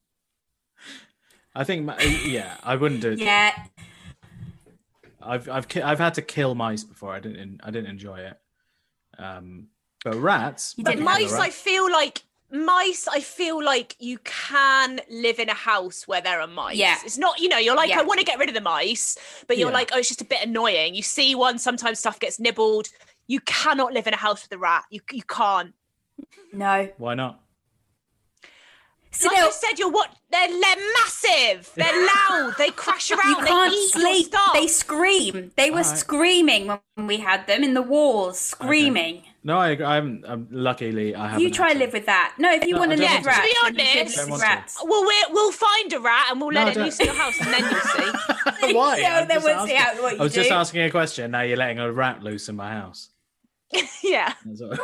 I think, ma- yeah, I wouldn't do it. Yeah, I've I've ki- I've had to kill mice before. I didn't I didn't enjoy it. Um, but rats. You But didn't mice, Right. I feel like mice. I feel like you can live in a house where there are mice. Yeah. It's not, you know, you're like, Yeah. I want to get rid of the mice, but you're Yeah. like, oh, it's just a bit annoying. You see one, sometimes stuff gets nibbled. You cannot live in a house with a rat. You you can't. no. Why not? So Like I said, you're what? They're, they're massive. They're loud. They crash around. you can't they eat your sleep. stuff. They scream. They were Alright. screaming when we had them in the walls, screaming. No, I agree. I'm, I'm luckily I haven't. You try had to live with that. No, if you No, want I to don't live with want rats, to. To be then you should honest- live Don't with want to. rats. Well, we're, we'll find a rat and we'll No, let I it don't- loose in your house, and then you'll see. Why? No, I'm then just we'll see asking. how what you I was just do. asking a question. Now you're letting a rat loose in my house. Yeah. That's all.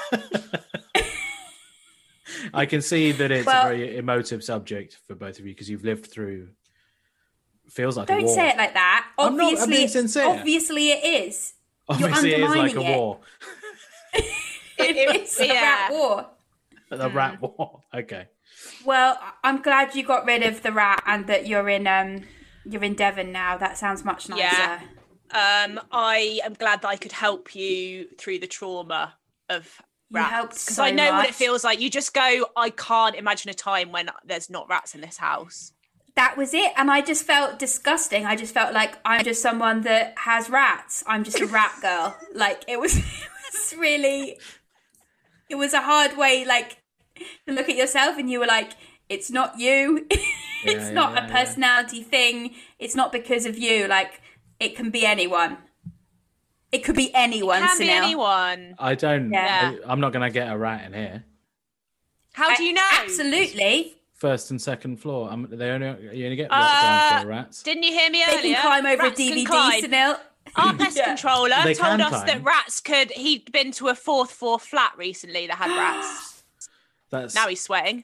I can see that it's Well- a very emotive subject for both of you because you've lived through. Feels like a Don't war. say it like that. I'm not- I'm Obviously, being it's- sincere. obviously it is. Obviously, it is like a undermining it. war. It's a Yeah. rat war. The rat war. Okay. Well, I'm glad you got rid of the rat and that you're in um you're in Devon now. That sounds much nicer. Yeah. Um, I am glad that I could help you through the trauma of You rats helped because so I know what much. it feels like. You just go, I can't imagine a time when there's not rats in this house. That was it, and I just felt disgusting. I just felt like I'm just someone that has rats. I'm just a rat girl. Like it was, it was really, it was a hard way, like to look at yourself, and you were like, it's not you. it's Yeah, not yeah, a yeah. personality thing. It's not because of you. Like it can be anyone. It could be anyone. Can be Sunil. anyone. I don't. Yeah. I, I'm not going to get a rat in here. How do you know? Absolutely. First and second floor. I'm, they only you only get Uh, down floor rats. Didn't you hear me They earlier? can climb over Rats a D V can climb. D, Sunil. Our pest Yeah. controller They told can us climb. that rats could. He'd been to a fourth floor flat recently that had rats. That's Now he's sweating.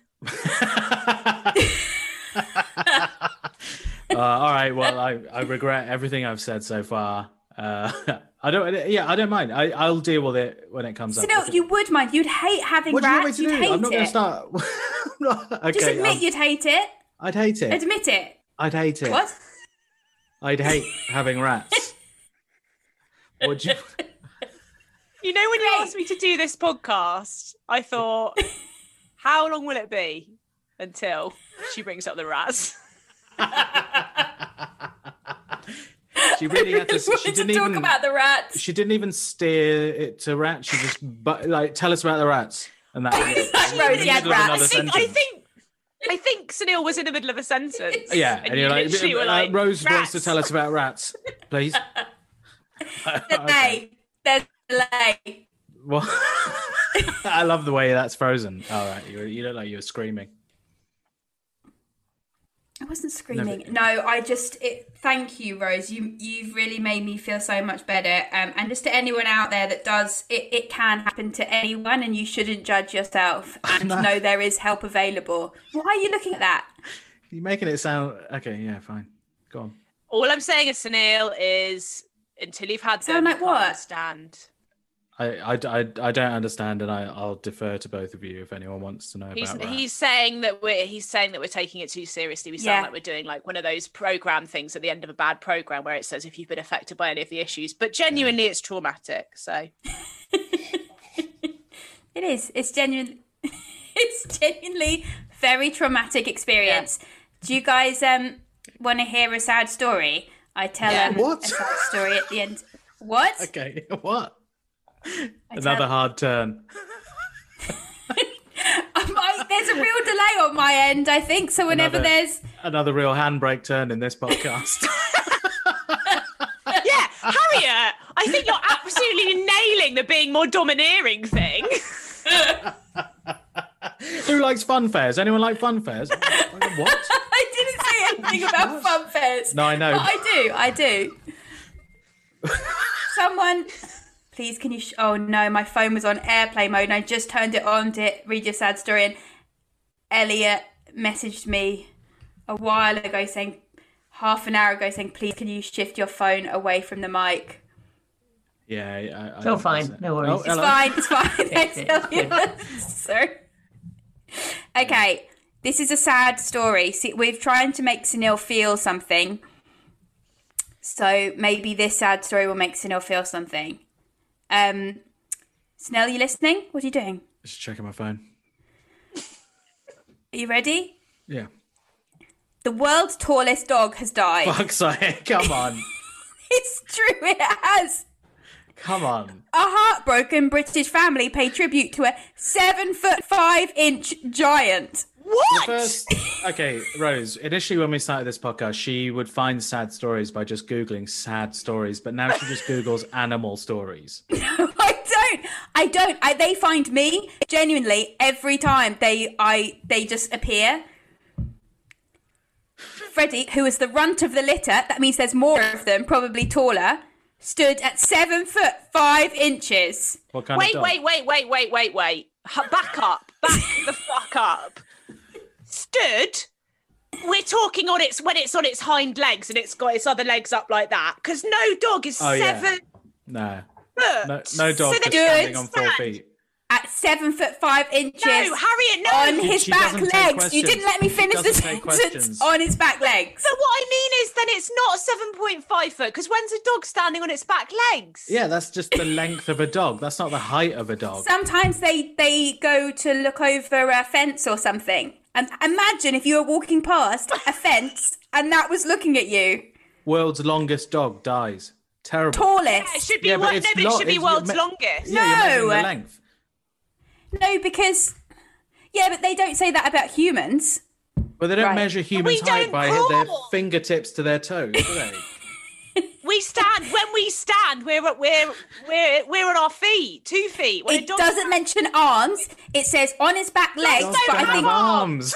uh, all right. Well, I, I regret everything I've said so far. Uh, I don't. Yeah, I don't mind. I, I'll deal with it when it comes up. Sunil, you would mind. You'd hate having What do you want me rats. to You'd do? hate I'm not going it. to start. okay, Just admit um, you'd hate it. I'd hate it. Admit it. I'd hate it. What? I'd hate having rats. Would you? You know, when you Great. asked me to do this podcast, I thought, how long will it be until she brings up the rats? She really had to. Wanted She didn't to talk even. about the rats. She didn't even steer it to rats. She just, but like, tell us about the rats, and that. Was it. Rosie had Middle of rats. another I think, I sentence. think, I think Sunil was in the middle of a sentence. Yeah, and, and, you you're like, literally uh, were like, Rose wants to "Rats." tell us about rats, please. Delay. There's delay. Well, I love the way that's frozen. All right, you, you look like you were screaming. I wasn't screaming. No, I just. It, thank you, Rose. You you've really made me feel so much better. Um, and just to anyone out there that does, it, it can happen to anyone, and you shouldn't judge yourself. And No. know there is help available. Why are you looking at that? You're making it sound okay. Yeah, fine. Go on. All I'm saying is, Sunil, is until you've had them, Sound you like can't what? understand. I, I, I, I don't understand, and I, I'll defer to both of you if anyone wants to know He's about rats. he's saying that we're he's saying that we're taking it too seriously. We sound Yeah. like we're doing like one of those program things at the end of a bad program where it says if you've been affected by any of the issues, but genuinely it's traumatic. So It is. It's genuine. It's genuinely very traumatic experience. Do you guys um want to hear a sad story? I tell Yeah. um, What? a sad story at the end. What? Okay, what? I Another tell- hard turn. I- there's a real delay on my end, I think. So whenever Another- there's Another real handbrake turn in this podcast. yeah, Harriet, I think you're absolutely nailing the being more domineering thing. Who likes fun fairs? Anyone like fun fairs? What? I didn't say anything about fun fairs. No, I know. But I do. I do. Someone, please, can you? Sh- oh no, my phone was on airplane mode, and I just turned it on to read your sad story. And Elliot messaged me a while ago saying, half an hour ago, saying, please, can you shift your phone away from the mic? Yeah, I, I So fine, no worries. Oh, It's hello. fine. It's fine. Thanks, Elliot. Sorry. Okay, this is a sad story. See, we're trying to make Sunil feel something. So maybe this sad story will make Sunil feel something. Um, Sunil, are you listening? What are you doing? Just checking my phone. Are you ready? Yeah. The world's tallest dog has died. Fuck's sake, come on. It's true, it has. Come on. A heartbroken British family paid tribute to a seven foot five inch giant. What? The first, okay, Rose, initially when we started this podcast, she would find sad stories by just Googling sad stories, but now she just Googles animal stories. I don't. I don't. I, they find me genuinely every time they I they just appear. Freddie, who is the runt of the litter, that means there's more of them, probably taller, stood at seven foot five inches. What kind Wait, of dog? wait, wait, wait, wait, wait, wait. H- Back up. Back the fuck up. Stood. We're talking on its when it's on its hind legs and it's got its other legs up like that. Because no dog is Oh, yeah. seven No. foot. No, no dog So just they're standing good. on four feet. At seven foot five inches. No, Harriet, no. On She- his she back doesn't take legs. You questions. didn't let me She finish the doesn't take sentence. questions. On his back legs. But what I mean is then it's not seven point five foot because when's a dog standing on its back legs? Yeah, that's just the length of a dog. That's not the height of a dog. Sometimes they, they go to look over a fence or something. And imagine if you were walking past a fence and that was looking at you. World's longest dog dies. Terrible. Tallest. Yeah, it should be Yeah, but one, no, it's but it lo- should be it's- world's me- longest. Yeah, you're measuring No. the length. No, because yeah, but they don't say that about humans. But they don't Right. measure humans' we height don't by their crawl. fingertips to their toes, do they? We stand when we stand. We're we're we're we're on our feet, two feet. When a It dog doesn't mention arms. It says on his back legs, Dogs but don't I have think arms.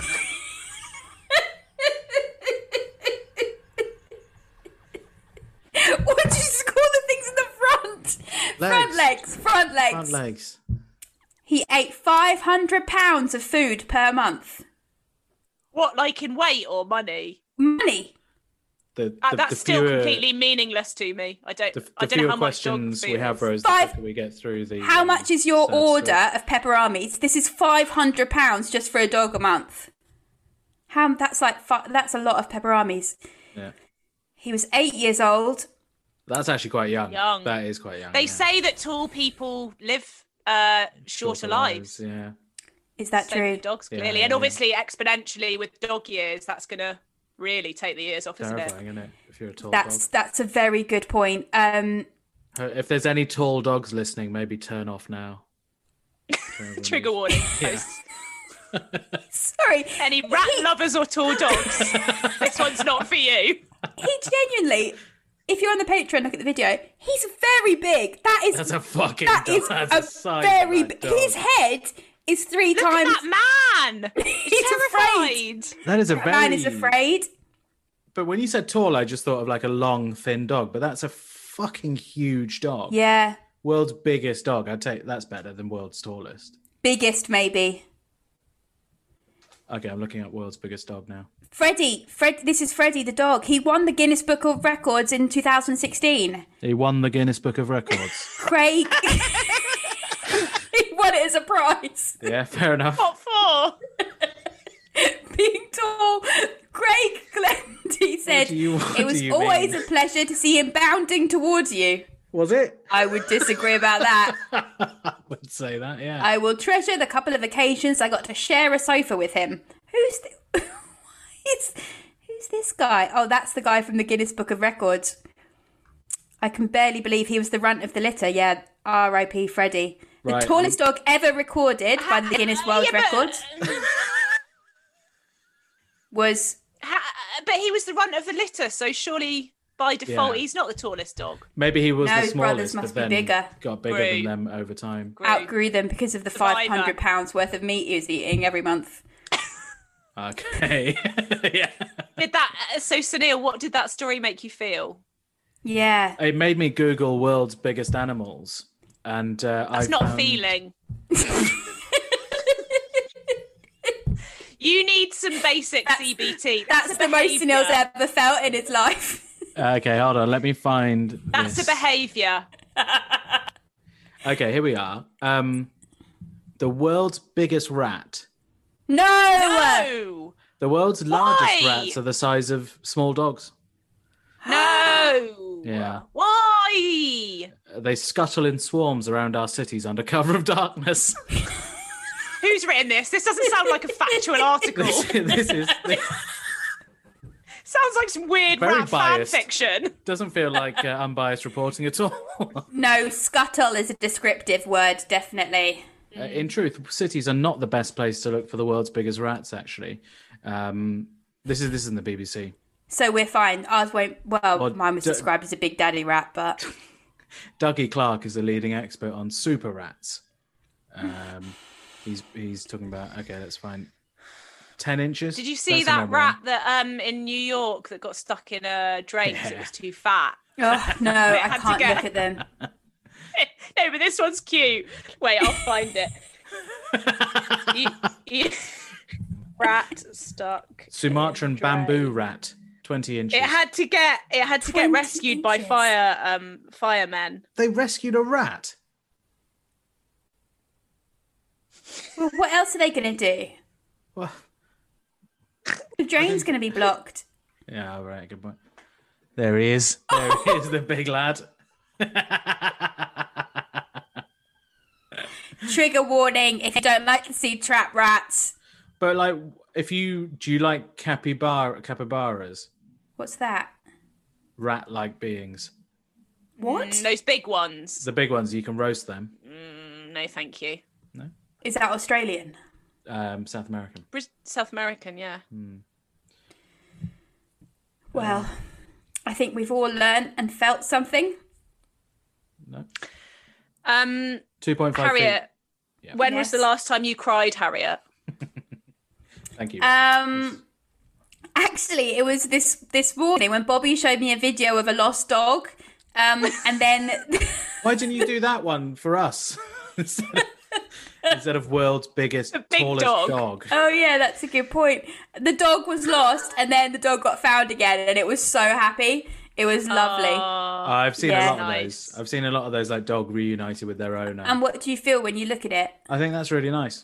what did you just call the things in the front? Front Legs. legs. Front legs. Front legs. He ate five hundred pounds of food per month. What, like in weight or money? Money. The, Uh, the, that's the still fewer, completely meaningless to me. I don't. The, the I don't know fewer how much dog questions food we have, is. Rose, the Five- quicker we get through the. How um, much is your sad story. order of pepperonis? This is five hundred pounds just for a dog a month. How? That's like fi- that's a lot of pepperonis. Yeah. He was eight years old. That's actually quite young. Young. That is quite young. They yeah. say that tall people live uh, shorter, lives. Yeah. Is that Same true? with dogs, Yeah, clearly, yeah, and yeah. obviously exponentially with dog years. That's gonna really take the years off, isn't it? Terrifying, isn't it? If you're a tall That's that's a very good point. Um, dog. Uh, If there's any tall dogs listening, maybe turn off now. Trigger warning. Yeah. sorry, Any rat lovers or tall dogs? This one's not for you. he genuinely. If you're on the Patreon, look at the video. He's very big. That is That's a fucking that dog. is That's a a size very. of that b- dog. His head is three Look times. at that man. He's He's afraid. terrified. That is a very. Man is afraid. But when you said tall, I just thought of like a long, thin dog. But that's a fucking huge dog. Yeah, World's biggest dog. I'd take that's better than world's tallest. biggest maybe. Okay, I'm looking at world's biggest dog now. Freddie, Fred. This is Freddie the dog. He won the Guinness Book of Records in two thousand sixteen. He won the Guinness Book of Records. Craig. He won it as a prize. Yeah, fair enough. What for? Being tall. Craig Glenty said, do you- what it was do you always mean?" a pleasure to see him bounding towards you. Was it? I would disagree about that. I would say that, yeah. I will treasure the couple of occasions I got to share a sofa with him. Who's the, who's, who's this guy? Oh, that's the guy from the Guinness Book of Records. I can barely believe he was the runt of the litter. Yeah, R I P Freddie. The Right. tallest dog ever recorded by the Guinness World Yeah, but- Records was Ha- But he was the runt of the litter, so surely by default Yeah. he's not the tallest dog. Maybe he was No, the his brothers smallest, must but be then bigger. got bigger Great. than them over time. Great. outgrew them because of the Survivor. five hundred pounds worth of meat he was eating every month. Okay. Yeah. Did that? So, Sunil, what did that story make you feel? Yeah. It made me Google world's biggest animals, and uh, That's I not found... feeling. You need some basic That's- C B T. That's, That's, the a most behaviour. Sunil's ever felt in his life. Okay, hold on. Let me find. That's this. a behaviour. Okay, here we are. Um, the world's biggest rat. No! No! The world's largest Why? rats are the size of small dogs. No! Yeah. Why? They scuttle in swarms around our cities under cover of darkness. Who's written this? This doesn't sound like a factual article. this, this is this Sounds like some weird Very rap fan biased. fiction. doesn't feel like uh, unbiased reporting at all. No, scuttle is a descriptive word, definitely. Uh, in truth, cities are not the best place to look for the world's biggest rats. Actually, um, this is this is in the B B C. So we're fine. Ours won't. Well, Well, mine was d- described as a big daddy rat, but Dougie Clark is the leading expert on super rats. Um, he's he's talking about okay, that's fine. Ten inches. Did you see That's that another rat one. that um in New York that got stuck in a drain because it Yeah. was too fat? oh no, had I to can't get- look at them. No, but this one's cute. Wait, I'll find it. You- you- Rat stuck. Sumatran in drain. bamboo rat, twenty inches. It had to get it had to get twenty rescued by inches. fire um firemen. They rescued a rat. Well, what else are they going to do? Well, The drain's going to be blocked. yeah, all right, good point. There he is. There he is, the big lad. Trigger warning if you don't like to see trap rats. But like, if you do, you like capybara capybaras, What's that? rat-like beings? What? Mm, those big ones. The big ones, you can roast them. Mm, no, thank you. Is that Australian? Um, South American. Brit- South American, yeah. Well, I think we've all learned and felt something. No, Um, two point five Harriet, Yeah. when Yes. was the last time you cried, Harriet? feet. Thank you. Um, actually, it was this this morning when Bobby showed me a video of a lost dog. Um, and then Why didn't you do that one for us instead of, instead of world's biggest, big tallest dog. dog? oh yeah, that's a good point. The dog was lost, and then the dog got found again, and it was so happy. It was lovely. Uh, I've seen Yeah. a lot Nice. of those. I've seen a lot of those, like dog reunited with their owner. And what do you feel when you look at it? I think that's really nice.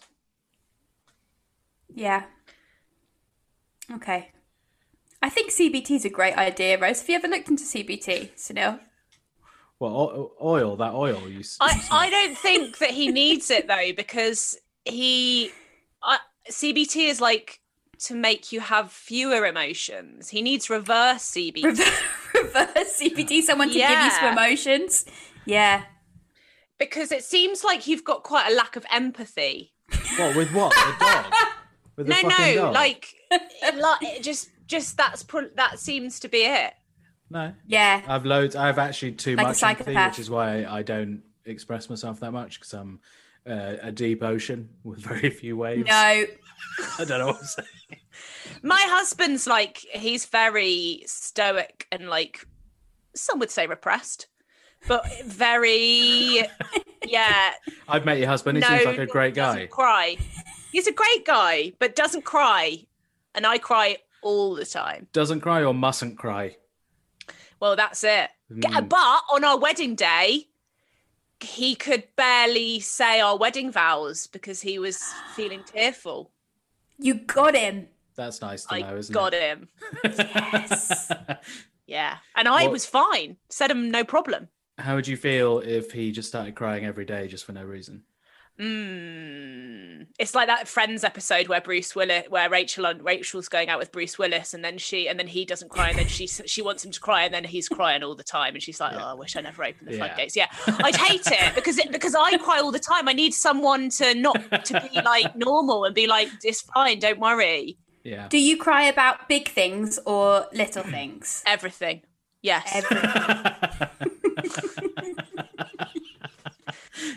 Yeah. Okay. I think C B T is a great idea, Rose. Have you ever looked into C B T, Sunil? Well, o- oil, that oil you. s- I, I don't think that he needs it though, because he I, C B T is like to make you have fewer emotions. He needs reverse C B T. Reverse, reverse C B T, someone to give you some Yeah. emotions. Yeah. Because it seems like you've got quite a lack of empathy. What with what? The dog? With the No, fucking no, dog? like, like it just, just that's pro- that seems to be it. no. Yeah. I've loads. I've actually too Like a much empathy, psychopath. which is why I don't express myself that much because I'm uh, a deep ocean with very few waves. No. I don't know what I'm saying. My husband's like, he's very stoic and like, some would say repressed, but very, yeah. I've met your husband. He no, seems like a great doesn't guy. Cry. He's a great guy, but doesn't cry, and I cry all the time. Doesn't cry or mustn't cry. Well, that's it. Mm. But on our wedding day, he could barely say our wedding vows because he was feeling tearful. You got him. That's nice to I know, isn't got it? him. Yes. Yeah. And I What- was fine. Said him no problem. How would you feel if he just started crying every day just for no reason? Mm. It's like that Friends episode where Bruce Willis, where Rachel and Rachel's going out with Bruce Willis, and then she, and then he doesn't cry, and then she she wants him to cry, and then he's crying all the time, and she's like, Yeah. "Oh, I wish I never opened the Yeah. floodgates." Yeah, I'd hate it because it because I cry all the time. I need someone to not to be like normal and be like, "It's fine, don't worry." Yeah. Do you cry about big things or little things? Everything, yes, Everything. yeah.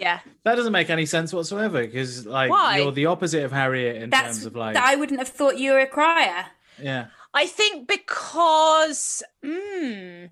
That doesn't make any sense whatsoever because, like, Why? you're the opposite of Harriet in That's terms of like, that I wouldn't have thought you were a crier. yeah. I think because, mm,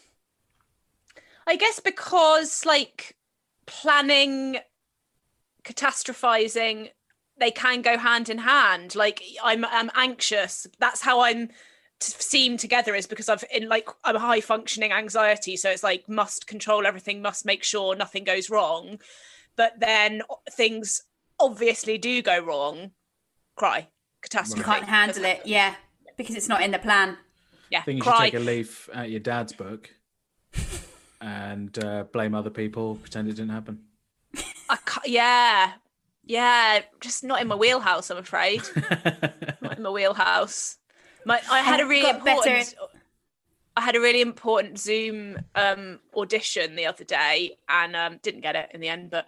I guess because like planning, catastrophizing, they can go hand in hand. Like I'm, I'm anxious. That's how I'm t- seem together is because I've in like I'm high functioning anxiety. So it's like must control everything, must make sure nothing goes wrong. But then things obviously do go wrong. Cry, catastrophe. You can't handle it, yeah, because it's not in the plan. Yeah, I think you cry. should take a leaf out your dad's book and uh, blame other people, pretend it didn't happen. I ca- yeah, yeah, just not in my wheelhouse. I'm afraid, not in my wheelhouse. My, I had a really got important. better- I had a really important Zoom um, audition the other day, and um, didn't get it in the end. But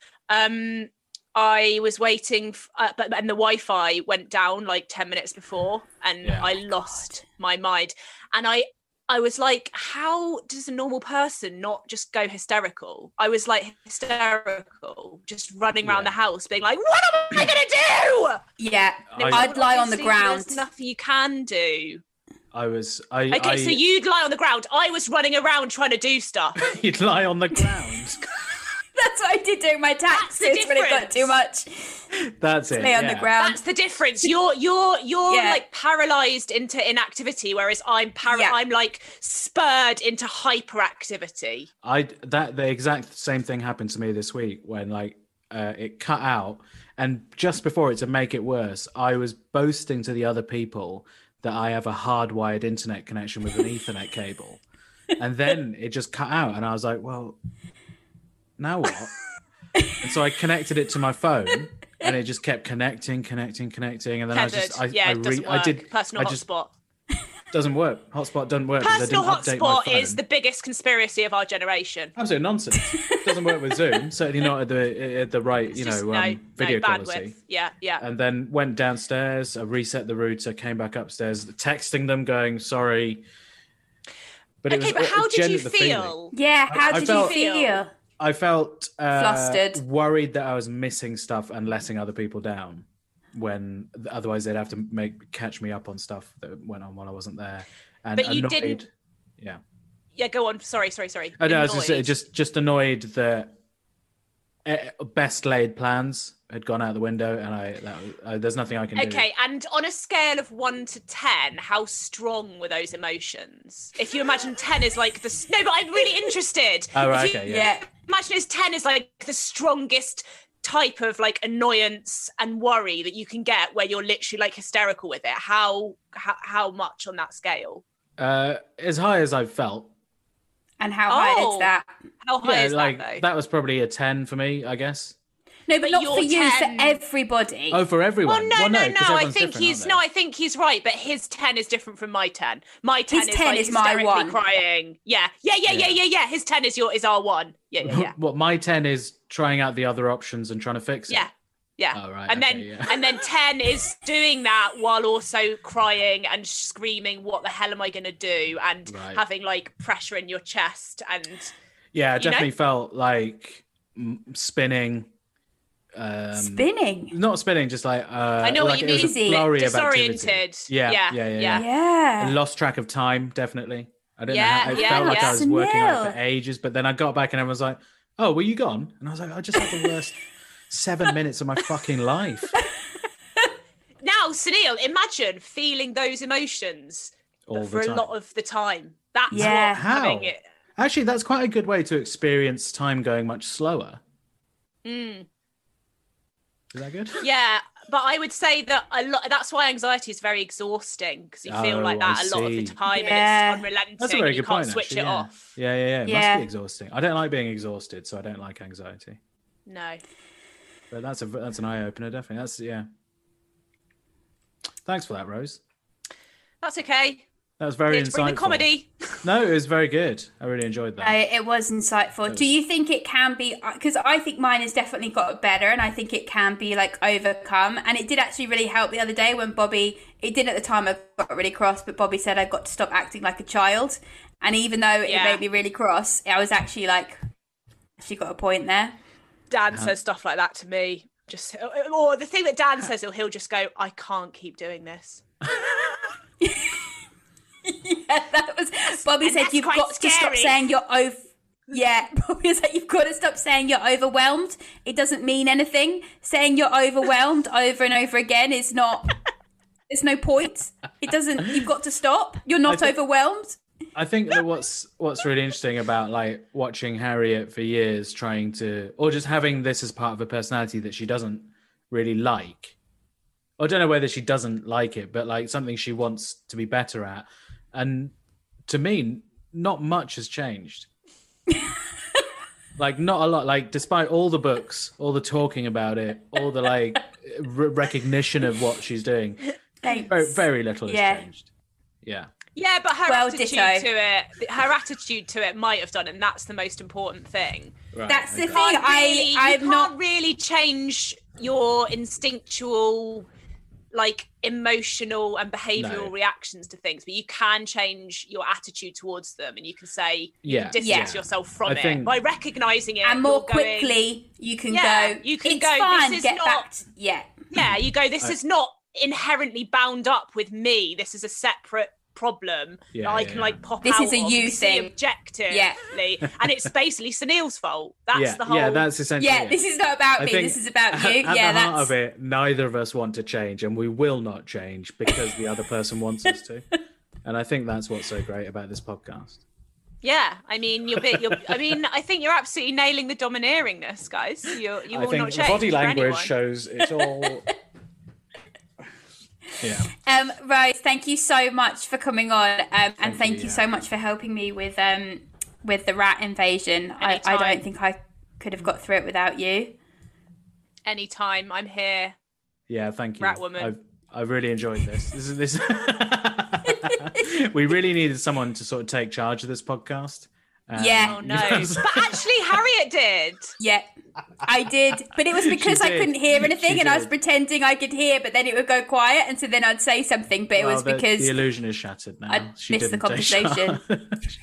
um, I was waiting, f- uh, but and the Wi-Fi went down like ten minutes before, and Yeah. I lost my mind. And I, I was like, how does a normal person not just go hysterical? I was like hysterical, just running around Yeah. the house, being like, "What am I gonna do?" Yeah, I- I'd lie on the Obviously, ground. There's nothing you can do. I was. I, Okay, I, so you'd lie on the ground. I was running around trying to do stuff. you'd lie on the ground. That's what I did doing my taxes the when it got difference. too much. That's it. Lay on yeah. the ground. That's the difference. You're you're you're Yeah. like paralyzed into inactivity, whereas I'm para- Yeah. I'm like spurred into hyperactivity. I that the exact same thing happened to me this week when like uh, it cut out, and just before it to make it worse, I was boasting to the other people that I have a hardwired internet connection with an Ethernet cable, and then it just cut out, and I was like, well, now what? And so I connected it to my phone, and it just kept connecting, connecting, connecting, and then Tethered. I just I yeah, I, it doesn't re- I work. did Personal I just hotspot. doesn't work. Hotspot doesn't work. 'cause I Personal didn't update my hotspot phone. is the biggest conspiracy of our generation. Absolute nonsense. Doesn't work with Zoom. Certainly not at the at the right, you It's just know, no, um, video no bandwidth. quality. Yeah, yeah. And then went downstairs. I reset the router. Came back upstairs, texting them, going sorry. But it Okay, was but how did gen- you the feeling. feel? Yeah, how I did felt- you feel? I felt uh, Flustered. worried that I was missing stuff and letting other people down. When otherwise they'd have to make catch me up on stuff that went on while I wasn't there. And But you annoyed, didn't- Yeah. Yeah, go on. Sorry, sorry, sorry. I know. I was just, Annoyed. just just annoyed that uh, best laid plans had gone out the window, and I that, was- uh, there's nothing I can do. Okay, and on a scale of one to ten, how strong were those emotions? If you imagine ten is like the s- no, but I'm really interested. Oh, right, If you okay, yeah. Yeah. Imagine as ten is like the strongest type of like annoyance and worry that you can get, where you're literally like hysterical with it. How how, how much on that scale? Uh, as high as I've felt, And how high Oh. is that? How high yeah, is like that though? that was probably a ten for me, I guess. No, but, But not you're for you, ten. for everybody. Oh, for everyone. Well, no, well, no, 'cause no. I everyone's think different, he's aren't no. they? I think he's right, but his ten is different from my ten. My ten His is ten like is my hysterically one. crying. Yeah, yeah, yeah, yeah, Yeah. yeah, yeah. His ten is your is our one. Yeah, yeah, yeah, What my ten is trying out the other options and trying to fix it. yeah, yeah. Oh, right, and okay, then yeah. and then ten is doing that while also crying and screaming, "What the hell am I going to do?" and Right. having like pressure in your chest and Yeah, I You know? definitely felt like mm, spinning. Um, Spinning. Not spinning, just like uh, I know like what you it was mean. a flurry of activity. Disoriented. Yeah, Yeah, yeah, yeah, yeah. yeah. I Yeah. lost track of time, definitely. I don't Yeah, know. How, it yeah, felt like yeah. I was working on it Snail. for ages, but then I got back and everyone was like, "Oh, were you gone?" And I was like, "I just had the worst seven minutes of my fucking life." Now, Sunil, imagine feeling those emotions All but the for a time. lot of the time. That's Yeah. what How? having it. Actually, that's quite a good way to experience time going much slower. Mm. Is that good? Yeah, but I would say that a lot. That's why anxiety is very exhausting because you feel Oh, like that I a lot of the see. time, Yeah. and it's unrelenting. That's a very you good can't point. switch actually, it yeah. off. Yeah, yeah, yeah. It Yeah. must be exhausting. I don't like being exhausted, so I don't like anxiety. No. But that's a that's an eye opener, definitely. That's yeah. Thanks for that, Rose. That's okay. That was very Here to bring the insightful. comedy. No, it was very good. I really enjoyed that. I, it was insightful. Do you think it can be? Because I think mine has definitely got better, and I think it can be like overcome. And it did actually really help the other day when Bobby. It did at the time. I got really cross, but Bobby said I got to stop acting like a child. And even though Yeah. it made me really cross, I was actually like, she got a point there. Dan Uh-huh. says stuff like that to me. Just or the thing that Dan says, he'll he'll just go, I can't keep doing this. Yeah, that was Bobby And said that's you've quite got to stop scary. saying you're over. Yeah, Bobby said you've got to stop saying you're overwhelmed. It doesn't mean anything. Saying you're overwhelmed over and over again is not. There's no point. It doesn't. You've got to stop. You're not think- overwhelmed. I think that what's what's really interesting about like watching Harriet for years trying to, or just having this as part of a personality that she doesn't really like. I don't know whether she doesn't like it, but like something she wants to be better at. And to me, not much has changed. Like not a lot. Like despite all the books, all the talking about it, all the like r- recognition of what she's doing, Thanks. very, very little has Yeah. changed. Yeah. Yeah, but her Well, attitude ditto. to it, her attitude to it might have done, and that's the most important thing. Right. That's the okay. thing. Can't really, I you I'm can't not. really change your instinctual, like emotional and behavioural No. reactions to things, but you can change your attitude towards them, and you can say, Yeah. distance Yeah. yourself from I it think- by recognising it, And more you're going- quickly, you can Yeah, go. you can it's go, Fine, this is get not- back. To, yeah. Yeah, you go, this I- is not inherently bound up with me. This is a separate problem Yeah, that I yeah, can yeah. like pop This out is a of you and see thing. objectively. Yeah. And it's basically Sunil's fault. That's yeah, the whole yeah, that's essentially Yeah. it. This is not about I me. think This is about at, you. at Yeah. the heart That's. of it, neither of us want to change, and we will not change because the other person wants us to. And I think that's what's so great about this podcast. Yeah, I mean, you're bit. You're, I mean, I think you're absolutely nailing the domineeringness, guys. You you I will think not the change. body for language anyone. shows it's all. Yeah, Um, Rose, thank you so much for coming on, um, and Thank thank you, you yeah. so much for helping me with um with the rat invasion. I, I Anytime. don't think I could have got through it without you. Anytime, I'm here. yeah. Thank you. Rat woman. I've I've really enjoyed this. This is this. We really needed someone to sort of take charge of this podcast. Um, Yeah. Oh no! But actually, Harriet did. Yeah, I did, but it was because I did. couldn't hear anything, She and I was did. pretending I could hear, but then it would go quiet, and so then I'd say something, but it well, was the, because the illusion is shattered now. I'd She missed the didn't take conversation. charge.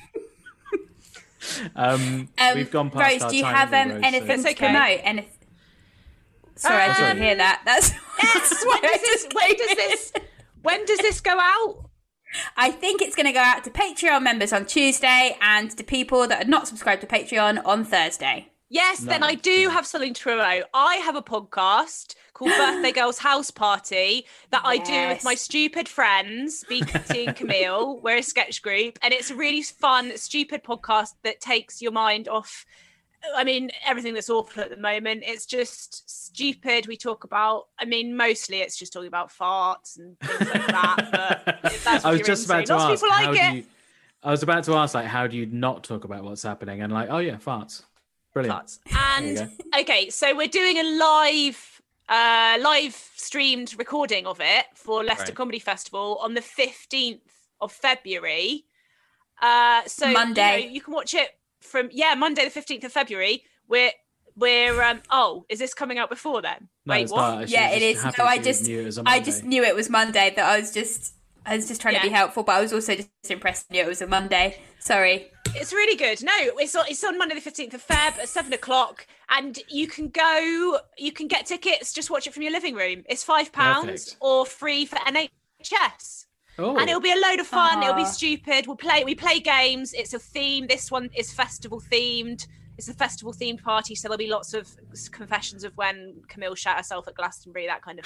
um, um, we've gone past Rose, our do you time, have haven't um, we, Rose? So- anything It's to okay. promote? Anything? Sorry, I Um, didn't hear that. That's, that's why When I does this? just When came does in. this? When does this go out? I think it's going to go out to Patreon members on Tuesday and to people that are not subscribed to Patreon on Thursday. Yes, then I Nice. do have something to promote. I have a podcast called Birthday Girls House Party that I do with Yes. my stupid friends, Beaky and Camille. We're a sketch group, and it's a really fun, stupid podcast that takes your mind off. I mean, everything that's awful at the moment. It's just stupid. We talk about, I mean, mostly it's just talking about farts and things like that. But if that's what I was you're just into. about to Lots of ask. people How like do it. you, I was about to ask, like, how do you not talk about what's happening? And like, oh yeah, farts. Brilliant. Farts. There you And okay, so we're doing a live, uh, live streamed recording of it for Leicester Right. Comedy Festival on the fifteenth of February. Uh, so you know, Monday. you, can watch it from yeah Monday the fifteenth of February. We're we're um oh is this coming out before then? No, Wait, it's what? not. She Yeah, was it is. happy No, I she just, knew it was a I just Monday. knew it was Monday. That I was just, I was just trying to be Yeah. helpful, but I was also just impressed. I knew it was a Monday. Sorry. It's really good. No, it's on, it's on Monday the fifteenth of Feb at seven o'clock, and you can go, you can get tickets. Just watch it from your living room. It's five pounds Perfect. or free for N H S. Oh, And it'll be a load of fun. It'll be Aw. stupid. We'll play. We play games. It's a theme. This one is festival themed. It's a festival themed party, so there'll be lots of confessions of when Camille shat herself at Glastonbury, that kind of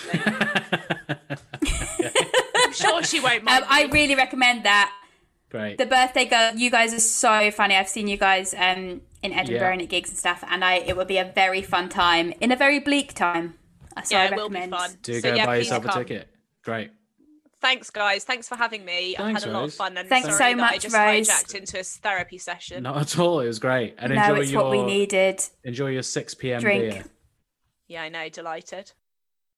thing. I'm sure she won't Um, mind. I me. really recommend that. great. The birthday girl, you guys are so funny. I've seen you guys um, in Edinburgh Yeah. and at gigs and stuff, and I it will be a very fun time in a very bleak time. So yeah, I it will be recommend. fun. Do so go yeah, buy please yourself a come. ticket. Great. Thanks, guys. Thanks for having me. I've Thanks, had a lot Rose. of fun. And Thanks sorry so that I much, just Rose. hijacked into a therapy session. Not at all. It was great. And No, enjoy it's your what we needed. enjoy your six p.m. Drink. beer. Yeah, I know. Delighted.